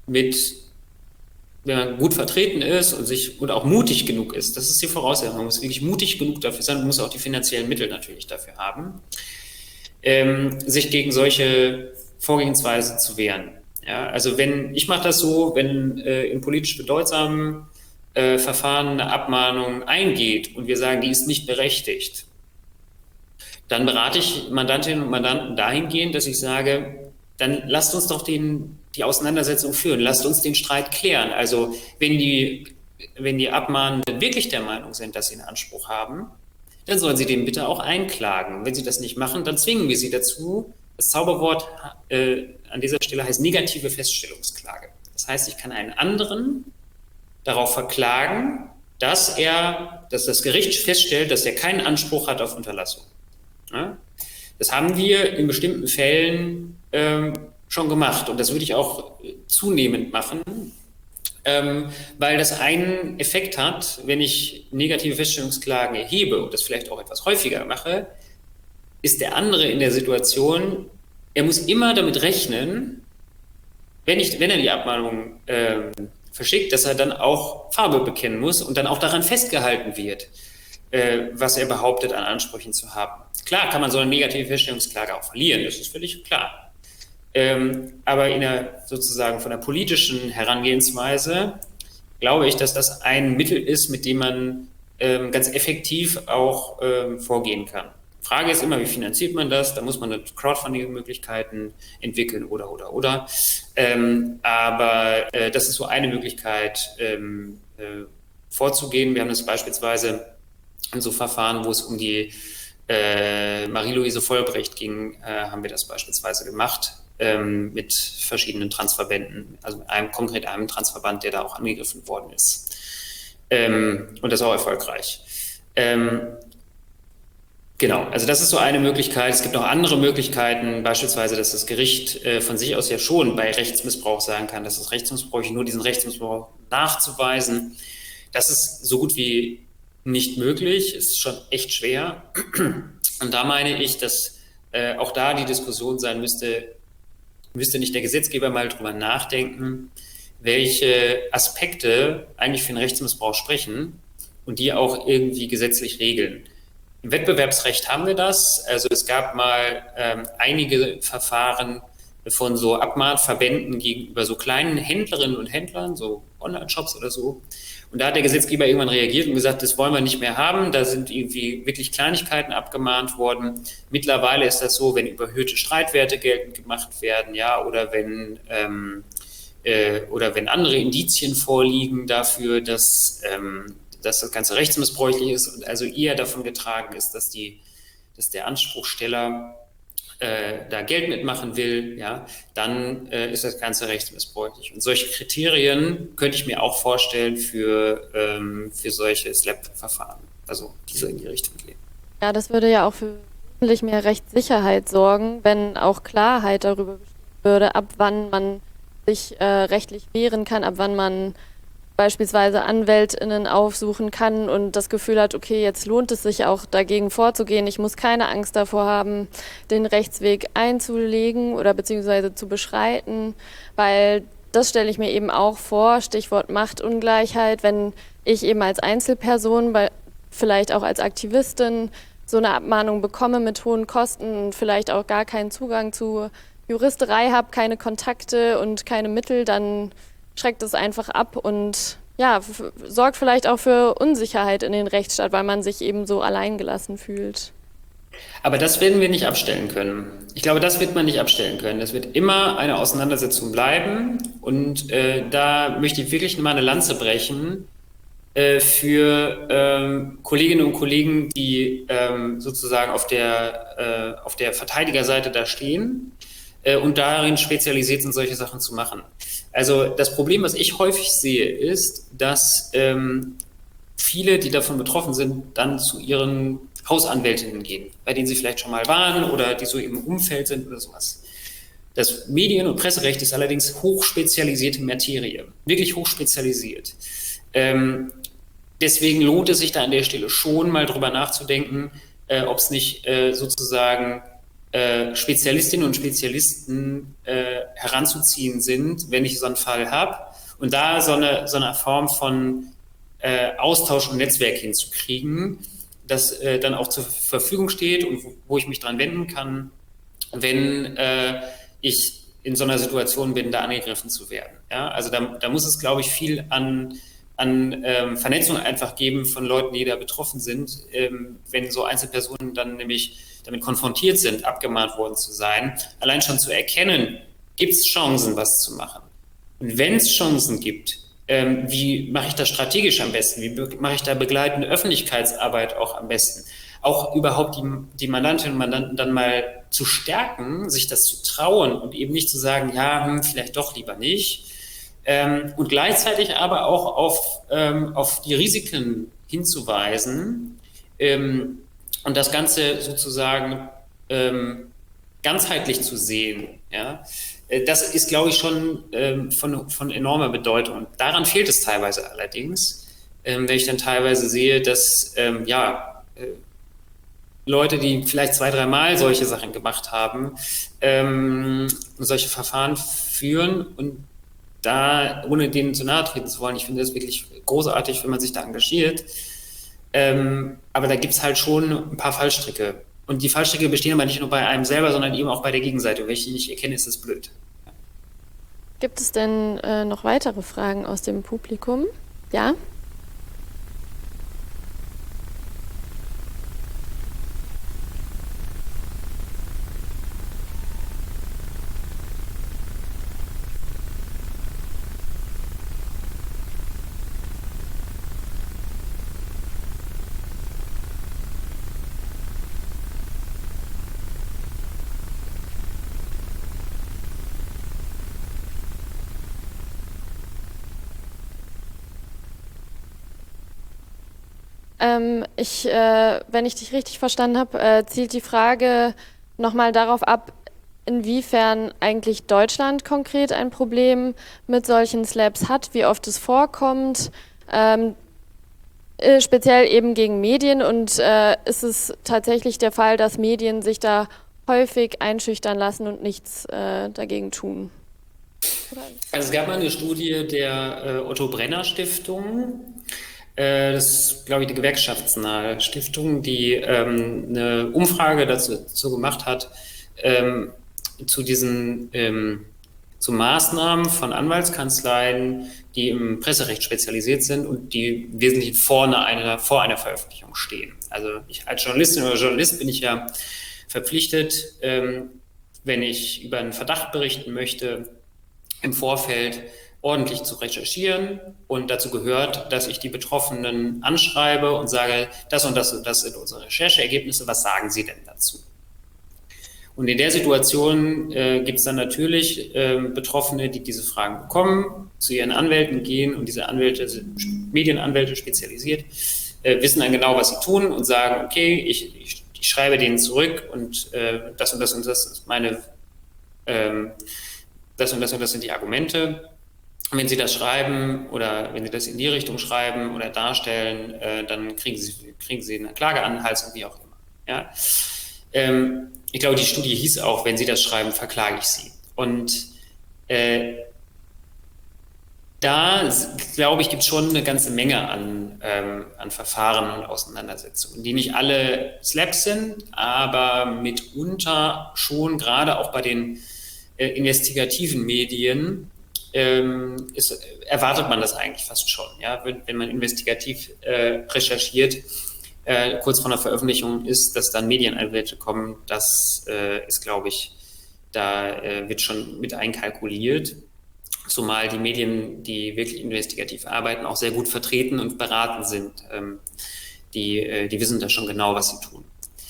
wenn man gut vertreten ist und auch mutig genug ist, das ist die Voraussetzung, man muss wirklich mutig genug dafür sein, man muss auch die finanziellen Mittel natürlich dafür haben, sich gegen solche Vorgehensweisen zu wehren. Ja, also ich mache das so, wenn in politisch bedeutsamen Verfahren eine Abmahnung eingeht und wir sagen, die ist nicht berechtigt, dann berate ich Mandantinnen und Mandanten dahingehend, dass ich sage, dann lasst uns doch die Auseinandersetzung führen, lasst uns den Streit klären. Also wenn die Abmahnenden wirklich der Meinung sind, dass sie einen Anspruch haben, dann sollen sie den bitte auch einklagen. Wenn sie das nicht machen, dann zwingen wir sie dazu. Das Zauberwort an dieser Stelle heißt negative Feststellungsklage. Das heißt, ich kann einen anderen darauf verklagen, dass das Gericht feststellt, dass er keinen Anspruch hat auf Unterlassung. Ja? Das haben wir in bestimmten Fällen schon gemacht und das würde ich auch zunehmend machen, weil das einen Effekt hat, wenn ich negative Feststellungsklagen erhebe und das vielleicht auch etwas häufiger mache, ist der andere in der Situation, er muss immer damit rechnen, wenn er die Abmahnung verschickt, dass er dann auch Farbe bekennen muss und dann auch daran festgehalten wird, was er behauptet, an Ansprüchen zu haben. Klar kann man so eine negative Feststellungsklage auch verlieren, das ist völlig klar. Aber sozusagen von der politischen Herangehensweise glaube ich, dass das ein Mittel ist, mit dem man ganz effektiv auch vorgehen kann. Frage ist immer, wie finanziert man das? Da muss man Crowdfunding-Möglichkeiten entwickeln oder. Aber das ist so eine Möglichkeit, vorzugehen. Wir haben das beispielsweise in so Verfahren, wo es um die Marie-Louise Vollbrecht ging, haben wir das beispielsweise gemacht mit verschiedenen Transverbänden, also konkret einem Transverband, der da auch angegriffen worden ist. Und das auch erfolgreich. Genau, also das ist so eine Möglichkeit. Es gibt auch andere Möglichkeiten, beispielsweise, dass das Gericht von sich aus ja schon bei Rechtsmissbrauch sagen kann, dass es Rechtsmissbrauch ist, nur diesen Rechtsmissbrauch nachzuweisen. Das ist so gut wie nicht möglich, ist schon echt schwer. Und da meine ich, dass auch da die Diskussion sein müsste nicht der Gesetzgeber mal drüber nachdenken, welche Aspekte eigentlich für einen Rechtsmissbrauch sprechen und die auch irgendwie gesetzlich regeln. Im Wettbewerbsrecht haben wir das. Also es gab mal einige Verfahren von so Abmahnverbänden gegenüber so kleinen Händlerinnen und Händlern, so Online-Shops oder so. Und da hat der Gesetzgeber irgendwann reagiert und gesagt, das wollen wir nicht mehr haben. Da sind irgendwie wirklich Kleinigkeiten abgemahnt worden. Mittlerweile ist das so, wenn überhöhte Streitwerte geltend gemacht werden, ja, oder wenn andere Indizien vorliegen dafür, dass das Ganze rechtsmissbräuchlich ist und also eher davon getragen ist, dass der Anspruchsteller da Geld mitmachen will, ja, dann ist das Ganze rechtsmissbräuchlich. Und solche Kriterien könnte ich mir auch vorstellen für solche SLAPP-Verfahren, also die so in die Richtung gehen. Ja, das würde ja auch für wesentlich mehr Rechtssicherheit sorgen, wenn auch Klarheit darüber bestehen würde, ab wann man sich rechtlich wehren kann, ab wann man beispielsweise AnwältInnen aufsuchen kann und das Gefühl hat, okay, jetzt lohnt es sich auch dagegen vorzugehen. Ich muss keine Angst davor haben, den Rechtsweg einzulegen oder beziehungsweise zu beschreiten, weil das stelle ich mir eben auch vor, Stichwort Machtungleichheit, wenn ich eben als Einzelperson, vielleicht auch als Aktivistin so eine Abmahnung bekomme mit hohen Kosten und vielleicht auch gar keinen Zugang zu Juristerei habe, keine Kontakte und keine Mittel, dann schreckt es einfach ab und ja, sorgt vielleicht auch für Unsicherheit in den Rechtsstaat, weil man sich eben so alleingelassen fühlt. Aber das werden wir nicht abstellen können. Ich glaube, das wird man nicht abstellen können. Das wird immer eine Auseinandersetzung bleiben und da möchte ich wirklich mal eine Lanze brechen für Kolleginnen und Kollegen, die sozusagen auf der Verteidigerseite da stehen und darin spezialisiert sind, solche Sachen zu machen. Also das Problem, was ich häufig sehe, ist, dass viele, die davon betroffen sind, dann zu ihren Hausanwältinnen gehen, bei denen sie vielleicht schon mal waren oder die so im Umfeld sind oder sowas. Das Medien- und Presserecht ist allerdings hochspezialisierte Materie, wirklich hochspezialisiert. Deswegen lohnt es sich da an der Stelle schon mal drüber nachzudenken, ob es nicht sozusagen Spezialistinnen und Spezialisten heranzuziehen sind, wenn ich so einen Fall habe und da so eine Form von Austausch und Netzwerk hinzukriegen, das dann auch zur Verfügung steht und wo ich mich dran wenden kann, wenn ich in so einer Situation bin, da angegriffen zu werden. Ja? Also da muss es, glaube ich, viel an Vernetzung einfach geben von Leuten, die da betroffen sind, wenn so Einzelpersonen dann nämlich damit konfrontiert sind, abgemahnt worden zu sein, allein schon zu erkennen, gibt es Chancen, was zu machen. Und wenn es Chancen gibt, wie mache ich das strategisch am besten? Wie mache ich da begleitende Öffentlichkeitsarbeit auch am besten? Auch überhaupt die Mandantinnen und Mandanten dann mal zu stärken, sich das zu trauen und eben nicht zu sagen, ja, vielleicht doch lieber nicht. Und gleichzeitig aber auch auf die Risiken hinzuweisen und das Ganze sozusagen ganzheitlich zu sehen. Ja? Das ist, glaube ich, schon von enormer Bedeutung. Und daran fehlt es teilweise allerdings, wenn ich dann teilweise sehe, dass Leute, die vielleicht 2-3 Mal solche Sachen gemacht haben, solche Verfahren führen und da, ohne denen zu nahe treten zu wollen, ich finde das wirklich großartig, wenn man sich da engagiert. Aber da gibt es halt schon ein paar Fallstricke. Und die Fallstricke bestehen aber nicht nur bei einem selber, sondern eben auch bei der Gegenseite. Und wenn ich die nicht erkenne, ist das blöd. Gibt es denn noch weitere Fragen aus dem Publikum? Ja? Wenn ich dich richtig verstanden habe, zielt die Frage nochmal darauf ab, inwiefern eigentlich Deutschland konkret ein Problem mit solchen SLAPPs hat, wie oft es vorkommt, speziell eben gegen Medien und ist es tatsächlich der Fall, dass Medien sich da häufig einschüchtern lassen und nichts dagegen tun? Also es gab mal eine Studie der Otto Brenner Stiftung, Das ist, glaube ich, die Gewerkschaftsnahe Stiftung, die eine Umfrage dazu gemacht hat, zu diesen zu Maßnahmen von Anwaltskanzleien, die im Presserecht spezialisiert sind und die wesentlich vor einer Veröffentlichung stehen. Also ich als Journalistin oder Journalist bin ich ja verpflichtet, wenn ich über einen Verdacht berichten möchte, im Vorfeld ordentlich zu recherchieren, und dazu gehört, dass ich die Betroffenen anschreibe und sage, das und das und das sind unsere Rechercheergebnisse, was sagen Sie denn dazu? Und in der Situation gibt es dann natürlich Betroffene, die diese Fragen bekommen, zu ihren Anwälten gehen, und diese Anwälte sind Medienanwälte spezialisiert, wissen dann genau, was sie tun und sagen, okay, ich schreibe denen zurück und das und das und das ist meine, das und das sind die Argumente. Und wenn Sie das schreiben oder wenn Sie das in die Richtung schreiben oder darstellen, dann kriegen Sie eine Klage an den Hals und wie auch immer. Ja? Ich glaube, die Studie hieß auch, wenn Sie das schreiben, verklage ich Sie. Und da, glaube ich, gibt es schon eine ganze Menge an Verfahren und Auseinandersetzungen, die nicht alle Slaps sind, aber mitunter schon, gerade auch bei den investigativen Medien, erwartet man das eigentlich fast schon. Ja? Wenn man investigativ recherchiert, kurz vor der Veröffentlichung ist, dass dann Medienanwälte kommen, das ist, glaube ich, da wird schon mit einkalkuliert. Zumal die Medien, die wirklich investigativ arbeiten, auch sehr gut vertreten und beraten sind. Die wissen da schon genau, was sie tun.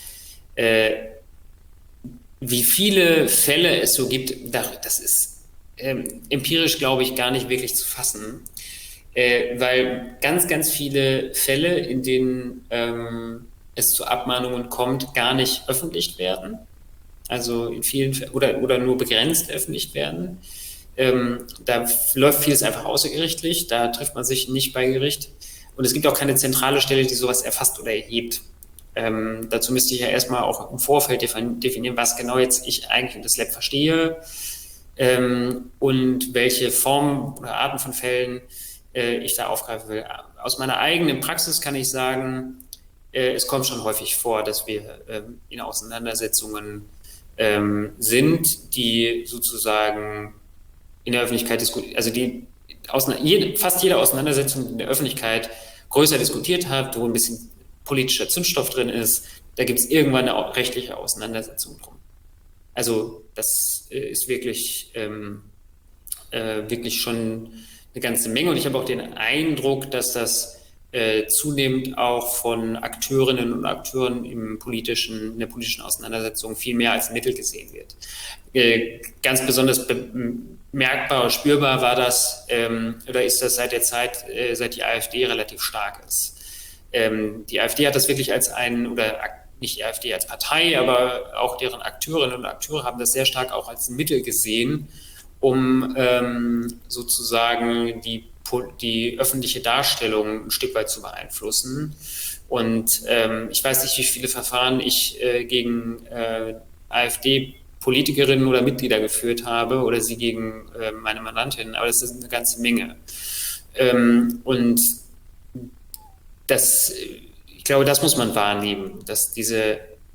Wie viele Fälle es so gibt, das ist empirisch, glaube ich, gar nicht wirklich zu fassen. Weil ganz, ganz viele Fälle, in denen es zu Abmahnungen kommt, gar nicht öffentlich werden. Also in vielen Fällen oder nur begrenzt veröffentlicht werden. Da läuft vieles einfach außergerichtlich, da trifft man sich nicht bei Gericht. Und es gibt auch keine zentrale Stelle, die sowas erfasst oder erhebt. Dazu müsste ich ja erstmal auch im Vorfeld definieren, was genau jetzt ich eigentlich in das Lab verstehe und welche Formen oder Arten von Fällen ich da aufgreifen will. Aus meiner eigenen Praxis kann ich sagen, es kommt schon häufig vor, dass wir in Auseinandersetzungen sind, die sozusagen in der Öffentlichkeit diskutiert, also die fast jede Auseinandersetzung in der Öffentlichkeit größer diskutiert hat, wo ein bisschen politischer Zündstoff drin ist, da gibt es irgendwann eine rechtliche Auseinandersetzung drum. Also das ist wirklich, wirklich schon eine ganze Menge, und ich habe auch den Eindruck, dass das zunehmend auch von Akteurinnen und Akteuren in der politischen Auseinandersetzung viel mehr als Mittel gesehen wird. Ganz besonders merkbar oder spürbar war das, oder ist das seit der Zeit, seit die AfD relativ stark ist. Die AfD hat das wirklich als nicht die AfD als Partei, aber auch deren Akteurinnen und Akteure haben das sehr stark auch als Mittel gesehen, um sozusagen die öffentliche Darstellung ein Stück weit zu beeinflussen. Und ich weiß nicht, wie viele Verfahren ich gegen AfD-Politikerinnen oder Mitglieder geführt habe oder sie gegen meine Mandantin, aber das ist eine ganze Menge. Und ich glaube, das muss man wahrnehmen, dass diese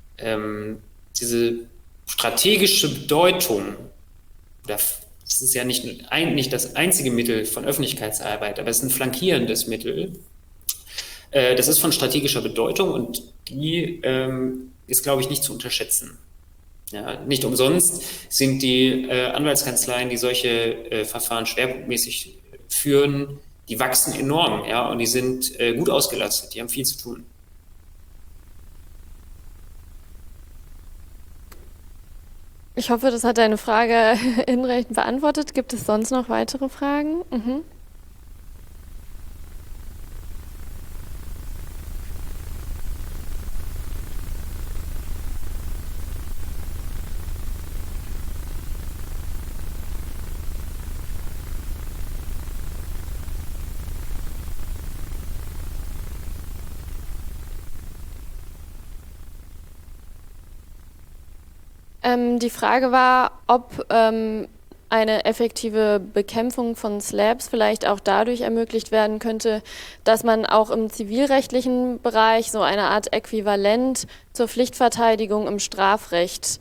strategische Bedeutung, das ist ja nicht das einzige Mittel von Öffentlichkeitsarbeit, aber es ist ein flankierendes Mittel. Das ist von strategischer Bedeutung, und die ist, glaube ich, nicht zu unterschätzen. Ja, nicht umsonst sind die Anwaltskanzleien, die solche Verfahren schwerpunktmäßig führen, die wachsen enorm, ja, und die sind gut ausgelastet, die haben viel zu tun. Ich hoffe, das hat deine Frage hinreichend beantwortet. Gibt es sonst noch weitere Fragen? Mhm. Die Frage war, ob eine effektive Bekämpfung von SLAPPs vielleicht auch dadurch ermöglicht werden könnte, dass man auch im zivilrechtlichen Bereich so eine Art Äquivalent zur Pflichtverteidigung im Strafrecht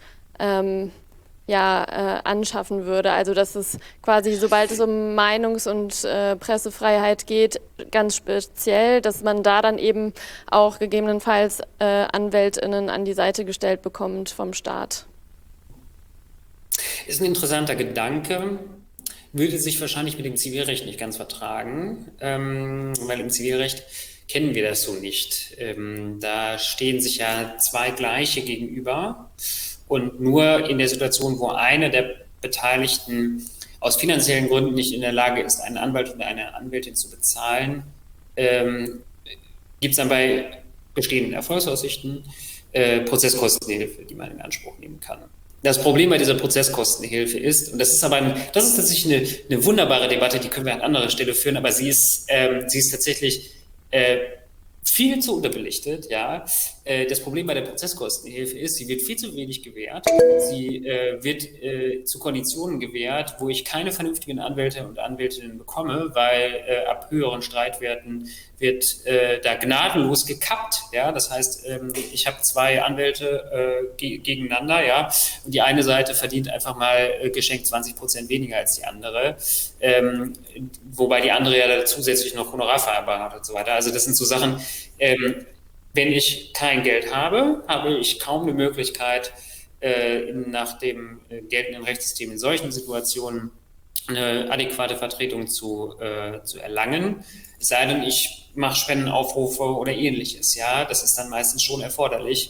anschaffen würde. Also dass es quasi, sobald es um Meinungs- und Pressefreiheit geht, ganz speziell, dass man da dann eben auch gegebenenfalls AnwältInnen an die Seite gestellt bekommt vom Staat. Ist ein interessanter Gedanke, würde sich wahrscheinlich mit dem Zivilrecht nicht ganz vertragen, weil im Zivilrecht kennen wir das so nicht. Da stehen sich ja zwei Gleiche gegenüber und nur in der Situation, wo eine der Beteiligten aus finanziellen Gründen nicht in der Lage ist, einen Anwalt oder eine Anwältin zu bezahlen, gibt es dann bei bestehenden Erfolgsaussichten Prozesskostenhilfe, die man in Anspruch nehmen kann. Das Problem bei dieser Prozesskostenhilfe ist, und das ist tatsächlich eine wunderbare Debatte, die können wir an anderer Stelle führen, aber sie ist tatsächlich viel zu unterbelichtet. Ja. Das Problem bei der Prozesskostenhilfe ist, sie wird viel zu wenig gewährt. Sie wird zu Konditionen gewährt, wo ich keine vernünftigen Anwälte und Anwältinnen bekomme, weil ab höheren Streitwerten wird da gnadenlos gekappt. Ja. Das heißt, ich habe zwei Anwälte gegeneinander, ja, und die eine Seite verdient einfach mal geschenkt 20% weniger als die andere, wobei die andere ja zusätzlich noch Honorarvereinbarung hat und so weiter. Also das sind so Sachen, wenn ich kein Geld habe, habe ich kaum eine Möglichkeit, nach dem geltenden Rechtssystem in solchen Situationen eine adäquate Vertretung zu erlangen. Es sei denn, ich mache Spendenaufrufe oder Ähnliches. Ja, das ist dann meistens schon erforderlich.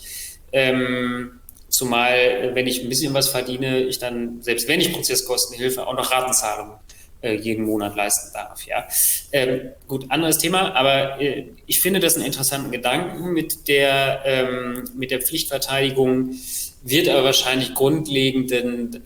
Zumal, wenn ich ein bisschen was verdiene, ich dann, selbst wenn ich Prozesskostenhilfe, auch noch Ratenzahlungen jeden Monat leisten darf. Ja. Gut, anderes Thema, aber ich finde das einen interessanten Gedanken mit der Pflichtverteidigung, wird aber wahrscheinlich grundlegenden,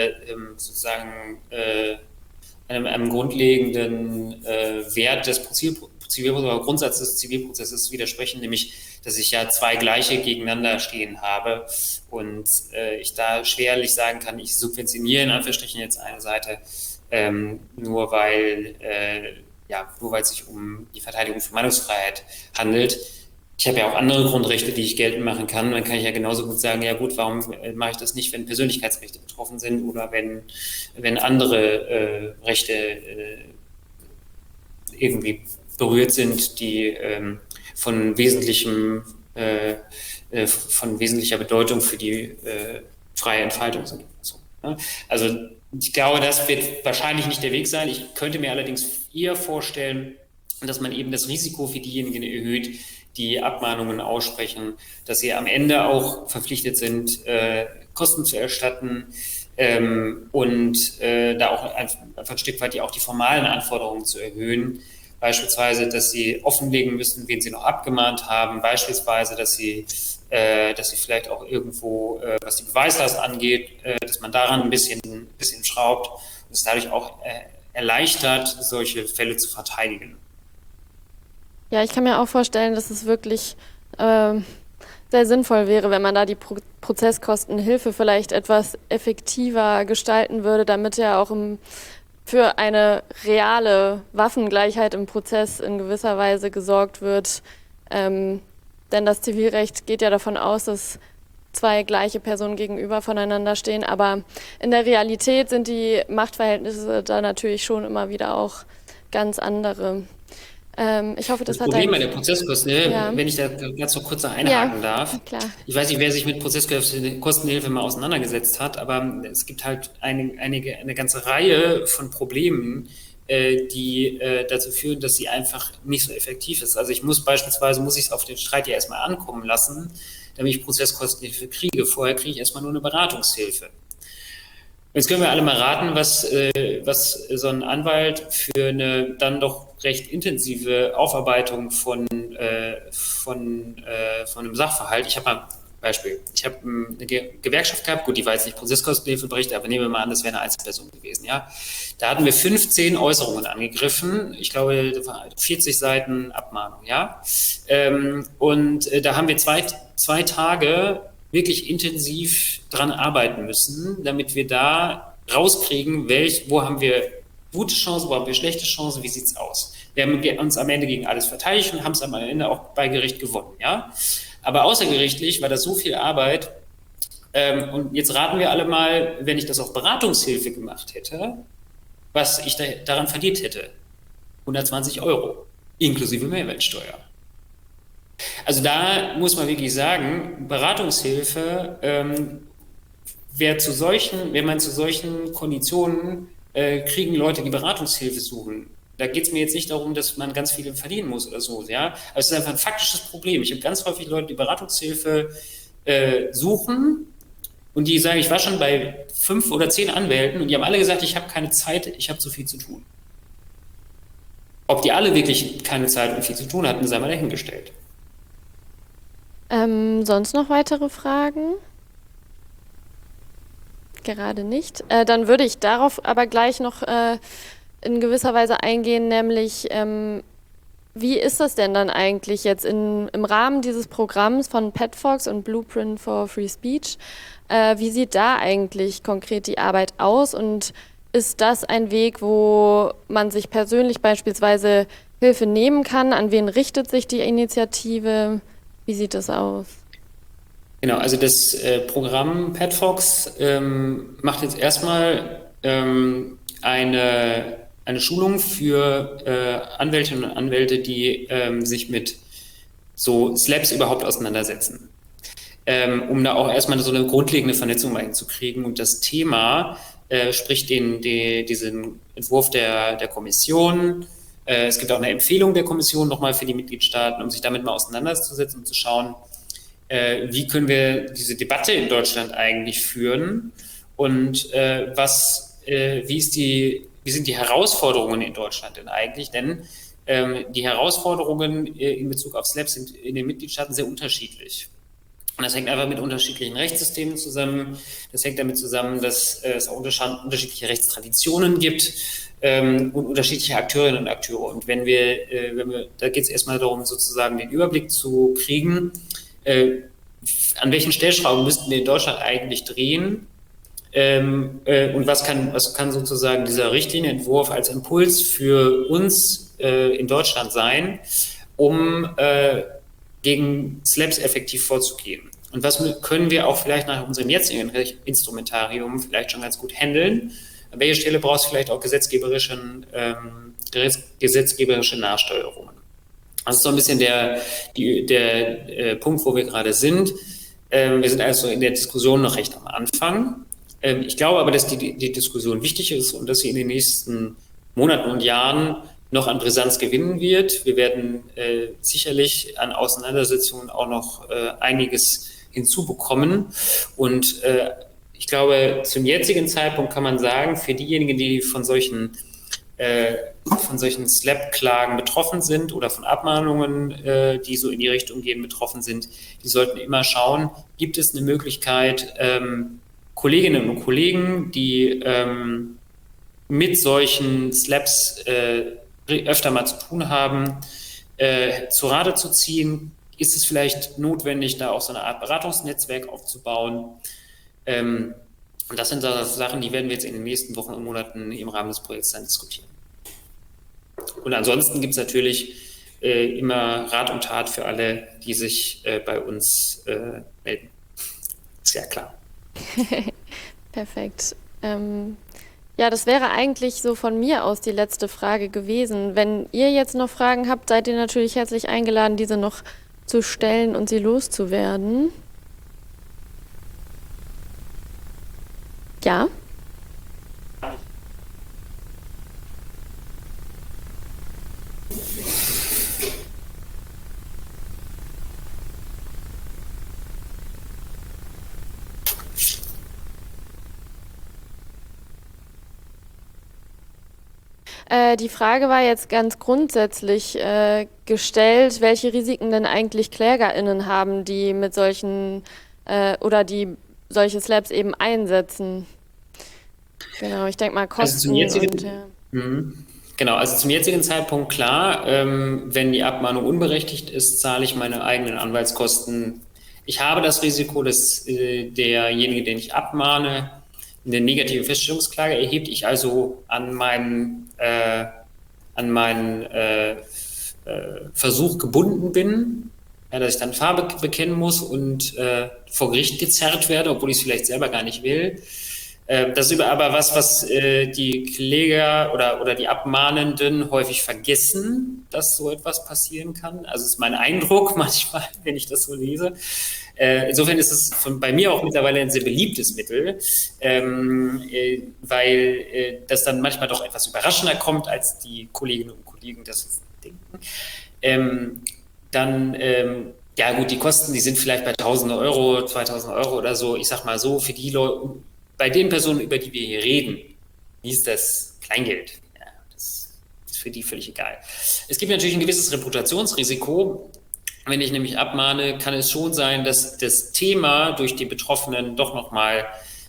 einem grundlegenden Wert des Grundsatz des Zivilprozesses widersprechen, nämlich, dass ich ja zwei Gleiche gegeneinander stehen habe und ich da schwerlich sagen kann, ich subventioniere in Anführungsstrichen jetzt eine Seite, nur weil es sich um die Verteidigung von Meinungsfreiheit handelt. Ich habe ja auch andere Grundrechte, die ich geltend machen kann. Dann kann ich ja genauso gut sagen, ja gut, warum mache ich das nicht, wenn Persönlichkeitsrechte betroffen sind oder wenn andere Rechte irgendwie berührt sind, die von wesentlicher Bedeutung für die freie Entfaltung sind. So, ne? Also ich glaube, das wird wahrscheinlich nicht der Weg sein. Ich könnte mir allerdings eher vorstellen, dass man eben das Risiko für diejenigen erhöht, die Abmahnungen aussprechen, dass sie am Ende auch verpflichtet sind, Kosten zu erstatten und da auch einfach ein Stück weit auch die formalen Anforderungen zu erhöhen. Beispielsweise, dass sie offenlegen müssen, wen sie noch abgemahnt haben. Beispielsweise, dass sie vielleicht auch irgendwo, was die Beweislast angeht, dass man daran ein bisschen schraubt und es dadurch auch erleichtert, solche Fälle zu verteidigen. Ja, ich kann mir auch vorstellen, dass es wirklich sehr sinnvoll wäre, wenn man da die Prozesskostenhilfe vielleicht etwas effektiver gestalten würde, damit ja auch für eine reale Waffengleichheit im Prozess in gewisser Weise gesorgt wird. Denn das Zivilrecht geht ja davon aus, dass zwei gleiche Personen gegenüber voneinander stehen. Aber in der Realität sind die Machtverhältnisse da natürlich schon immer wieder auch ganz andere. Ich hoffe, das Problem bei der Prozesskostenhilfe, wenn ich da ganz so kurz einhaken darf. Klar. Ich weiß nicht, wer sich mit Prozesskostenhilfe mal auseinandergesetzt hat, aber es gibt halt eine ganze Reihe von Problemen, die dazu führen, dass sie einfach nicht so effektiv ist. Also ich muss es auf den Streit ja erstmal ankommen lassen, damit ich Prozesskostenhilfe kriege. Vorher kriege ich erstmal nur eine Beratungshilfe. Jetzt können wir alle mal raten, was so ein Anwalt für eine dann doch recht intensive Aufarbeitung von einem Sachverhalt. Ich habe mal ein Beispiel. Ich habe eine Gewerkschaft gehabt, gut, die war jetzt nicht Prozesskostenhilfebericht, aber nehmen wir mal an, das wäre eine Einzelperson gewesen. Ja, da hatten wir 15 Äußerungen angegriffen. Ich glaube, 40 Seiten Abmahnung. Ja, und da haben wir zwei Tage wirklich intensiv dran arbeiten müssen, damit wir da rauskriegen, wo haben wir gute Chancen, wo haben wir schlechte Chancen, wie sieht es aus? Wir haben uns am Ende gegen alles verteidigt und haben es am Ende auch bei Gericht gewonnen. Ja? Aber außergerichtlich war das so viel Arbeit. Und jetzt raten wir alle mal, wenn ich das auf Beratungshilfe gemacht hätte, was ich daran verdient hätte. 120 €, inklusive Mehrwertsteuer. Also da muss man wirklich sagen, Beratungshilfe, wenn man zu solchen Konditionen kriegen Leute, die Beratungshilfe suchen. Da geht es mir jetzt nicht darum, dass man ganz viel verdienen muss oder so. Ja? Aber es ist einfach ein faktisches Problem. Ich habe ganz häufig Leute, die Beratungshilfe suchen und die sagen, ich war schon bei 5 oder 10 Anwälten und die haben alle gesagt, ich habe keine Zeit, ich habe zu viel zu tun. Ob die alle wirklich keine Zeit und viel zu tun hatten, sei mal dahingestellt. Sonst noch weitere Fragen? Gerade nicht. Dann würde ich darauf aber gleich noch in gewisser Weise eingehen, nämlich wie ist das denn dann eigentlich jetzt im Rahmen dieses Programms von PetFox und Blueprint for Free Speech? Wie sieht da eigentlich konkret die Arbeit aus und ist das ein Weg, wo man sich persönlich beispielsweise Hilfe nehmen kann? An wen richtet sich die Initiative? Wie sieht das aus? Genau, also das Programm PetFox macht jetzt erstmal eine Schulung für Anwältinnen und Anwälte, die sich mit so SLAPPs überhaupt auseinandersetzen, um da auch erstmal so eine grundlegende Vernetzung reinzukriegen. Und das Thema spricht diesen Entwurf der Kommission. Es gibt auch eine Empfehlung der Kommission nochmal für die Mitgliedstaaten, um sich damit mal auseinanderzusetzen und zu schauen, wie können wir diese Debatte in Deutschland eigentlich führen und wie sind die Herausforderungen in Deutschland denn eigentlich? Denn die Herausforderungen in Bezug auf SLAPPs sind in den Mitgliedstaaten sehr unterschiedlich. Und das hängt einfach mit unterschiedlichen Rechtssystemen zusammen. Das hängt damit zusammen, dass es auch unterschiedliche Rechtstraditionen gibt und unterschiedliche Akteurinnen und Akteure. Und da geht es erstmal darum, sozusagen den Überblick zu kriegen, an welchen Stellschrauben müssten wir in Deutschland eigentlich drehen und was kann sozusagen dieser Richtlinienentwurf als Impuls für uns in Deutschland sein, um gegen SLAPPs effektiv vorzugehen. Und was können wir auch vielleicht nach unserem jetzigen Instrumentarium vielleicht schon ganz gut handeln? An welcher Stelle braucht es vielleicht auch gesetzgeberische Nachsteuerungen? Das ist so ein bisschen der Punkt, wo wir gerade sind. Wir sind also in der Diskussion noch recht am Anfang. Ich glaube aber, dass die Diskussion wichtig ist und dass sie in den nächsten Monaten und Jahren noch an Brisanz gewinnen wird. Wir werden sicherlich an Auseinandersetzungen auch noch einiges hinzubekommen. Und ich glaube, zum jetzigen Zeitpunkt kann man sagen, für diejenigen, die von solchen SLAPP-Klagen betroffen sind oder von Abmahnungen, die so in die Richtung gehen, betroffen sind, die sollten immer schauen, gibt es eine Möglichkeit, Kolleginnen und Kollegen, die mit solchen SLAPPs öfter mal zu tun haben, zu Rate zu ziehen. Ist es vielleicht notwendig, da auch so eine Art Beratungsnetzwerk aufzubauen? Und das sind so Sachen, die werden wir jetzt in den nächsten Wochen und Monaten im Rahmen des Projekts dann diskutieren. Und ansonsten gibt es natürlich immer Rat und Tat für alle, die sich bei uns melden. Ist ja klar. Perfekt. Ja, das wäre eigentlich so von mir aus die letzte Frage gewesen. Wenn ihr jetzt noch Fragen habt, seid ihr natürlich herzlich eingeladen, diese noch zu stellen und sie loszuwerden. Ja? Die Frage war jetzt ganz grundsätzlich gestellt, welche Risiken denn eigentlich KlägerInnen haben, die mit solchen oder die solche SLAPPs eben einsetzen. Genau, ich denke mal Kosten Genau, also zum jetzigen Zeitpunkt klar, wenn die Abmahnung unberechtigt ist, zahle ich meine eigenen Anwaltskosten. Ich habe das Risiko, dass derjenige, den ich abmahne, eine negative Feststellungsklage erhebt, ich also an meinen Versuch gebunden bin, ja, dass ich dann Farbe bekennen muss und vor Gericht gezerrt werde, obwohl ich es vielleicht selber gar nicht will. Das ist aber was die Kläger oder die Abmahnenden häufig vergessen, dass so etwas passieren kann. Also ist mein Eindruck manchmal, wenn ich das so lese. Insofern ist es bei mir auch mittlerweile ein sehr beliebtes Mittel, weil das dann manchmal doch etwas überraschender kommt, als die Kolleginnen und Kollegen das denken. Ja gut, die Kosten, die sind vielleicht bei 1.000 Euro, 2.000 Euro oder so. Ich sag mal so, für die Leute, bei den Personen, über die wir hier reden, ist das Kleingeld. Ja, das ist für die völlig egal. Es gibt natürlich ein gewisses Reputationsrisiko. Wenn ich nämlich abmahne, kann es schon sein, dass das Thema durch die Betroffenen doch nochmal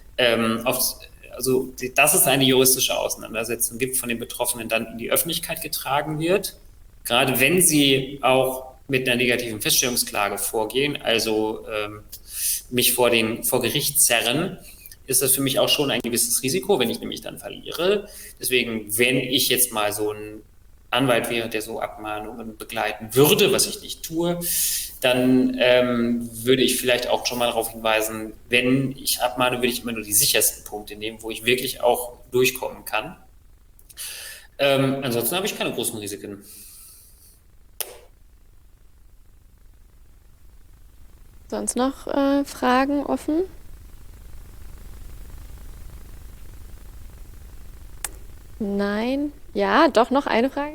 also dass es eine juristische Auseinandersetzung gibt, von den Betroffenen dann in die Öffentlichkeit getragen wird. Gerade wenn sie auch mit einer negativen Feststellungsklage vorgehen, also mich vor Gericht zerren, ist das für mich auch schon ein gewisses Risiko, wenn ich nämlich dann verliere. Deswegen, wenn ich jetzt mal so ein Anwalt wäre, der so Abmahnungen begleiten würde, was ich nicht tue, dann würde ich vielleicht auch schon mal darauf hinweisen, wenn ich abmahne, würde ich immer nur die sichersten Punkte nehmen, wo ich wirklich auch durchkommen kann. Ansonsten habe ich keine großen Risiken. Sonst noch Fragen offen? Nein. Ja, doch noch eine Frage.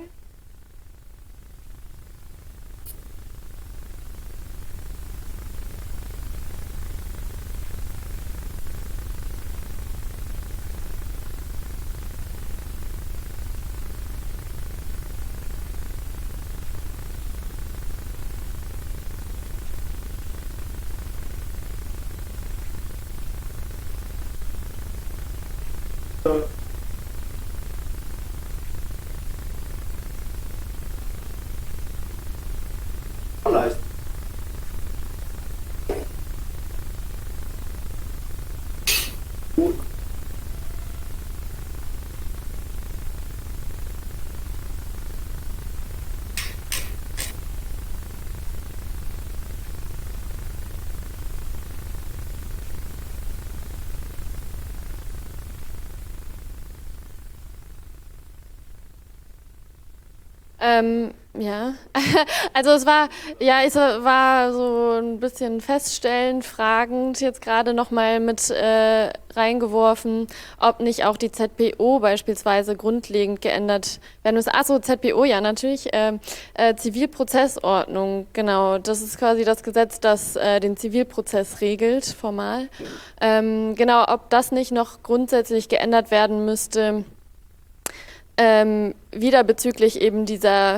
Ja, also es war so ein bisschen feststellend, fragend jetzt gerade nochmal mit reingeworfen, ob nicht auch die ZPO beispielsweise grundlegend geändert werden muss. Achso, ZPO, ja natürlich, Zivilprozessordnung, genau, das ist quasi das Gesetz, das den Zivilprozess regelt, formal. Genau, ob das nicht noch grundsätzlich geändert werden müsste, wieder bezüglich eben dieser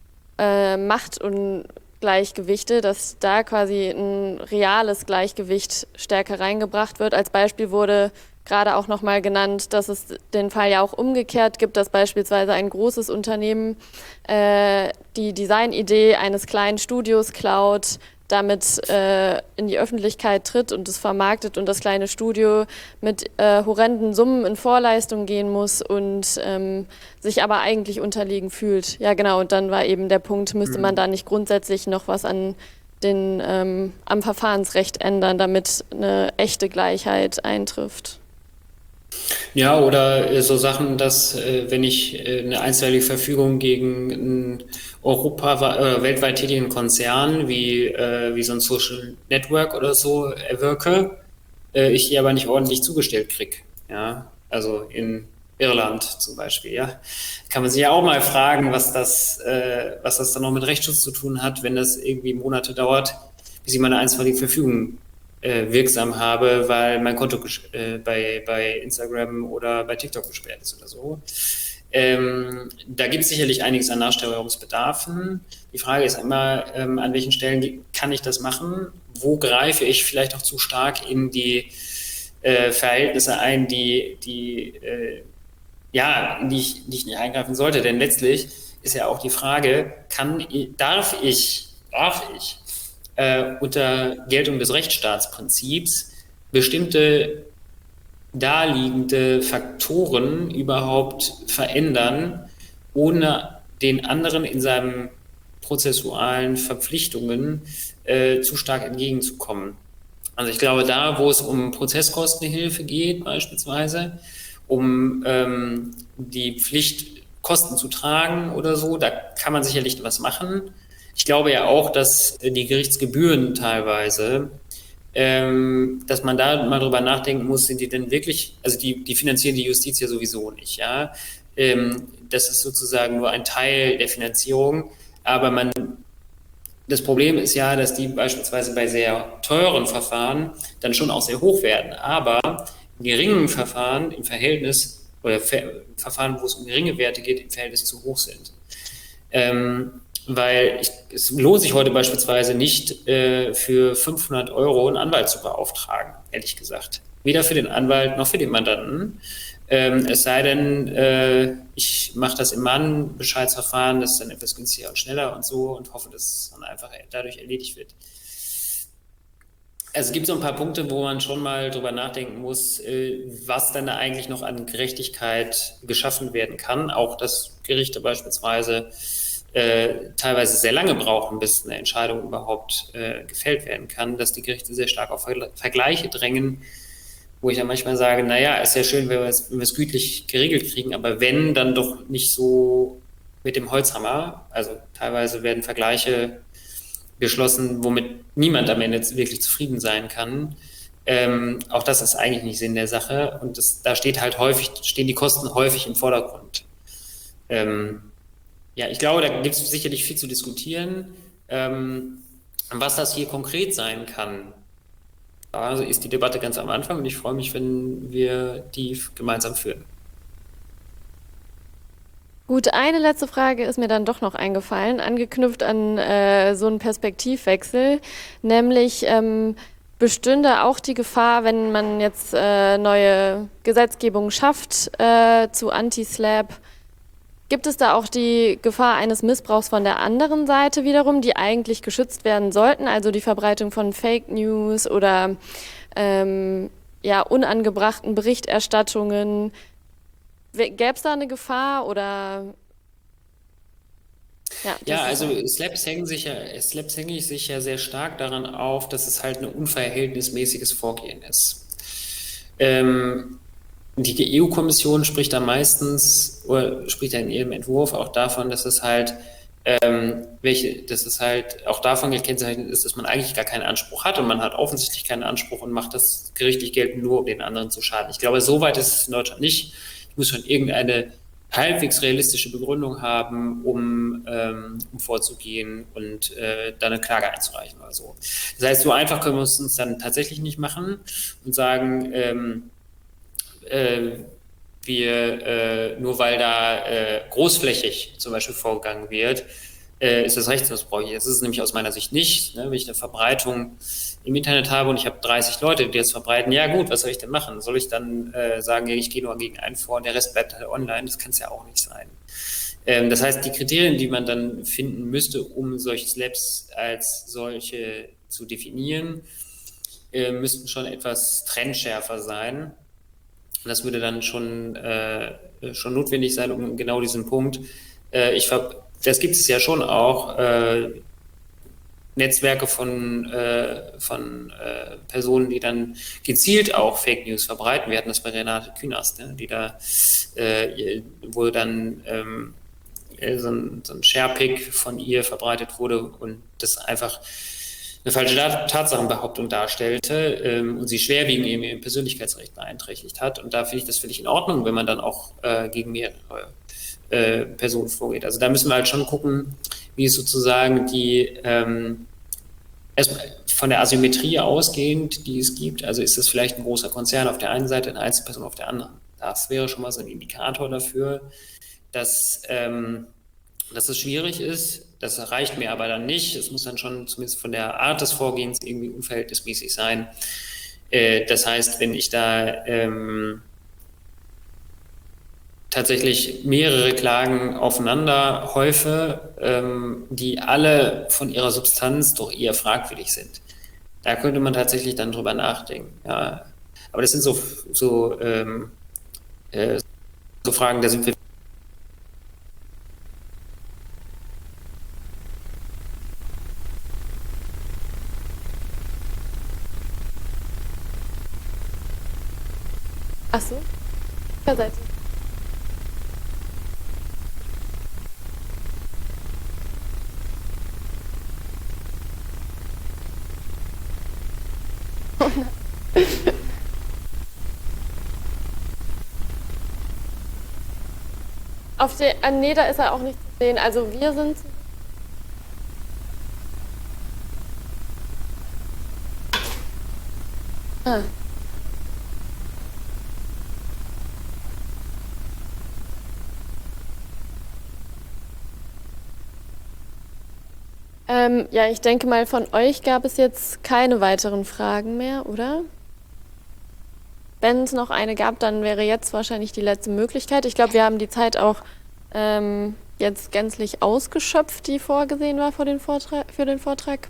Machtungleichgewichte, dass da quasi ein reales Gleichgewicht stärker reingebracht wird. Als Beispiel wurde gerade auch nochmal genannt, dass es den Fall ja auch umgekehrt gibt, dass beispielsweise ein großes Unternehmen die Designidee eines kleinen Studios klaut, damit in die Öffentlichkeit tritt und es vermarktet und das kleine Studio mit horrenden Summen in Vorleistung gehen muss und sich aber eigentlich unterlegen fühlt. Ja genau, und dann war eben der Punkt, müsste man da nicht grundsätzlich noch was am Verfahrensrecht ändern, damit eine echte Gleichheit eintrifft. Ja, oder so Sachen, dass wenn ich eine einstweilige Verfügung gegen einen weltweit tätigen Konzern wie so ein Social Network oder so erwirke, ich die aber nicht ordentlich zugestellt kriege. Ja, also in Irland zum Beispiel. Ja, kann man sich ja auch mal fragen, was das dann noch mit Rechtsschutz zu tun hat, wenn das irgendwie Monate dauert, bis ich meine einstweilige Verfügung wirksam habe, weil mein Konto bei Instagram oder bei TikTok gesperrt ist oder so. Da gibt es sicherlich einiges an Nachsteuerungsbedarfen. Die Frage ist immer, an welchen Stellen kann ich das machen? Wo greife ich vielleicht auch zu stark in die Verhältnisse ein, in die ich nicht eingreifen sollte? Denn letztlich ist ja auch die Frage, darf ich unter Geltung des Rechtsstaatsprinzips bestimmte daliegende Faktoren überhaupt verändern, ohne den anderen in seinen prozessualen Verpflichtungen zu stark entgegenzukommen. Also ich glaube, da, wo es um Prozesskostenhilfe geht beispielsweise, um die Pflicht, Kosten zu tragen oder so, da kann man sicherlich was machen. Ich glaube ja auch, dass die Gerichtsgebühren teilweise, dass man da mal drüber nachdenken muss, sind die denn wirklich, also die finanzieren die Justiz ja sowieso nicht, ja. Das ist sozusagen nur ein Teil der Finanzierung, aber das Problem ist ja, dass die beispielsweise bei sehr teuren Verfahren dann schon auch sehr hoch werden, aber in geringen Verfahren im Verhältnis oder Verfahren, wo es um geringe Werte geht, im Verhältnis zu hoch sind. Weil es lohnt sich heute beispielsweise nicht, für 500 € einen Anwalt zu beauftragen, ehrlich gesagt. Weder für den Anwalt noch für den Mandanten. Es sei denn, ich mache das im Mahnbescheidsverfahren, das ist dann etwas günstiger und schneller und so und hoffe, dass es dann einfach dadurch erledigt wird. Also es gibt so ein paar Punkte, wo man schon mal drüber nachdenken muss, was dann da eigentlich noch an Gerechtigkeit geschaffen werden kann. Auch dass Gerichte beispielsweise teilweise sehr lange brauchen, bis eine Entscheidung überhaupt gefällt werden kann, dass die Gerichte sehr stark auf Vergleiche drängen, wo ich dann manchmal sage, naja, ist ja schön, wenn wir es gütlich geregelt kriegen, aber wenn, dann doch nicht so mit dem Holzhammer. Also teilweise werden Vergleiche geschlossen, womit niemand am Ende wirklich zufrieden sein kann. Auch das ist eigentlich nicht Sinn der Sache und da stehen die Kosten häufig im Vordergrund. Ja, ich glaube, da gibt es sicherlich viel zu diskutieren. Was das hier konkret sein kann, also ist die Debatte ganz am Anfang und ich freue mich, wenn wir die gemeinsam führen. Gut, eine letzte Frage ist mir dann doch noch eingefallen, angeknüpft an so einen Perspektivwechsel, nämlich bestünde auch die Gefahr, wenn man jetzt neue Gesetzgebung schafft zu Anti-SLAPP, gibt es da auch die Gefahr eines Missbrauchs von der anderen Seite wiederum, die eigentlich geschützt werden sollten, also die Verbreitung von Fake News oder unangebrachten Berichterstattungen? Gäbe es da eine Gefahr oder? Ja, also Slaps hängen sich ja sehr stark daran auf, dass es halt ein unverhältnismäßiges Vorgehen ist. Die EU-Kommission spricht da meistens, oder spricht ja in ihrem Entwurf auch davon, dass es halt auch davon gekennzeichnet ist, dass man eigentlich gar keinen Anspruch hat und man hat offensichtlich keinen Anspruch und macht das gerichtlich geltend nur, um den anderen zu schaden. Ich glaube, so weit ist es in Deutschland nicht. Ich muss schon irgendeine halbwegs realistische Begründung haben, um vorzugehen und dann eine Klage einzureichen oder so. Das heißt, so einfach können wir es uns dann tatsächlich nicht machen und sagen, nur weil da großflächig zum Beispiel vorgegangen wird, ist das rechtsmissbräuchlich. Das ist es nämlich aus meiner Sicht nicht. Ne? Wenn ich eine Verbreitung im Internet habe und ich habe 30 Leute, die das verbreiten, ja gut, was soll ich denn machen? Soll ich dann sagen, ich gehe nur gegen einen vor und der Rest bleibt halt online? Das kann es ja auch nicht sein. Das heißt, die Kriterien, die man dann finden müsste, um solche Slaps als solche zu definieren, müssten schon etwas trennschärfer sein. Das würde dann schon notwendig sein, um genau diesen Punkt. Das gibt es ja schon auch, Netzwerke von Personen, die dann gezielt auch Fake News verbreiten. Wir hatten das bei Renate Künast, ne, die da, wo dann so ein Sharepick von ihr verbreitet wurde und das einfach eine falsche Tatsachenbehauptung darstellte und sie schwerwiegend eben ihr Persönlichkeitsrecht beeinträchtigt hat. Und da finde ich das völlig in Ordnung, wenn man dann auch gegen mehrere Personen vorgeht. Also da müssen wir halt schon gucken, wie es sozusagen die erstmal von der Asymmetrie ausgehend, die es gibt. Also ist das vielleicht ein großer Konzern auf der einen Seite, eine Einzelperson auf der anderen. Das wäre schon mal so ein Indikator dafür, dass es schwierig ist. Das reicht mir aber dann nicht. Es muss dann schon zumindest von der Art des Vorgehens irgendwie unverhältnismäßig sein. Das heißt, wenn ich da tatsächlich mehrere Klagen aufeinander häufe, die alle von ihrer Substanz doch eher fragwürdig sind, da könnte man tatsächlich dann drüber nachdenken. Ja. Aber das sind so Fragen, da sind wir. Ach so. Ja, seid ihr. Auf der, nee, da ist er auch nicht zu sehen. Also wir sind. Ah. Ja, ich denke mal, von euch gab es jetzt keine weiteren Fragen mehr, oder? Wenn es noch eine gab, dann wäre jetzt wahrscheinlich die letzte Möglichkeit. Ich glaube, wir haben die Zeit auch jetzt gänzlich ausgeschöpft, die vorgesehen war für den Vortrag.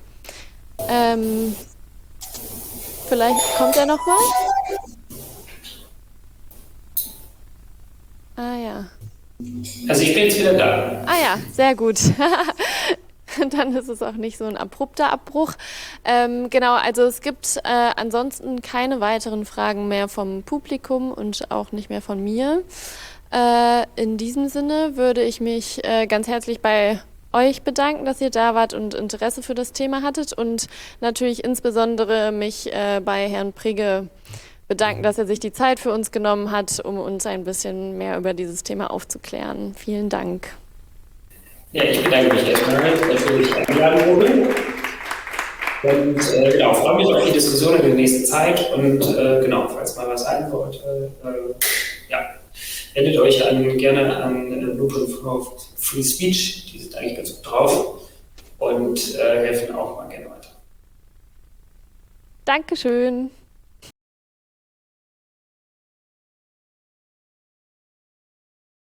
Vielleicht kommt er noch mal? Ah ja. Also ich bin jetzt wieder da. Ah ja, sehr gut. Dann ist es auch nicht so ein abrupter Abbruch. Genau, also es gibt ansonsten keine weiteren Fragen mehr vom Publikum und auch nicht mehr von mir. In diesem Sinne würde ich mich ganz herzlich bei euch bedanken, dass ihr da wart und Interesse für das Thema hattet und natürlich insbesondere mich bei Herrn Prigge bedanken, dass er sich die Zeit für uns genommen hat, um uns ein bisschen mehr über dieses Thema aufzuklären. Vielen Dank. Ja, ich bedanke mich erstmal, dass ich eingeladen wurde. Und genau, freue mich auf die Diskussion in der nächsten Zeit. Und genau, falls mal was sein wollte, ja, wendet euch gerne an Loop for Free Speech. Die sind eigentlich ganz gut drauf und helfen auch mal gerne weiter. Dankeschön.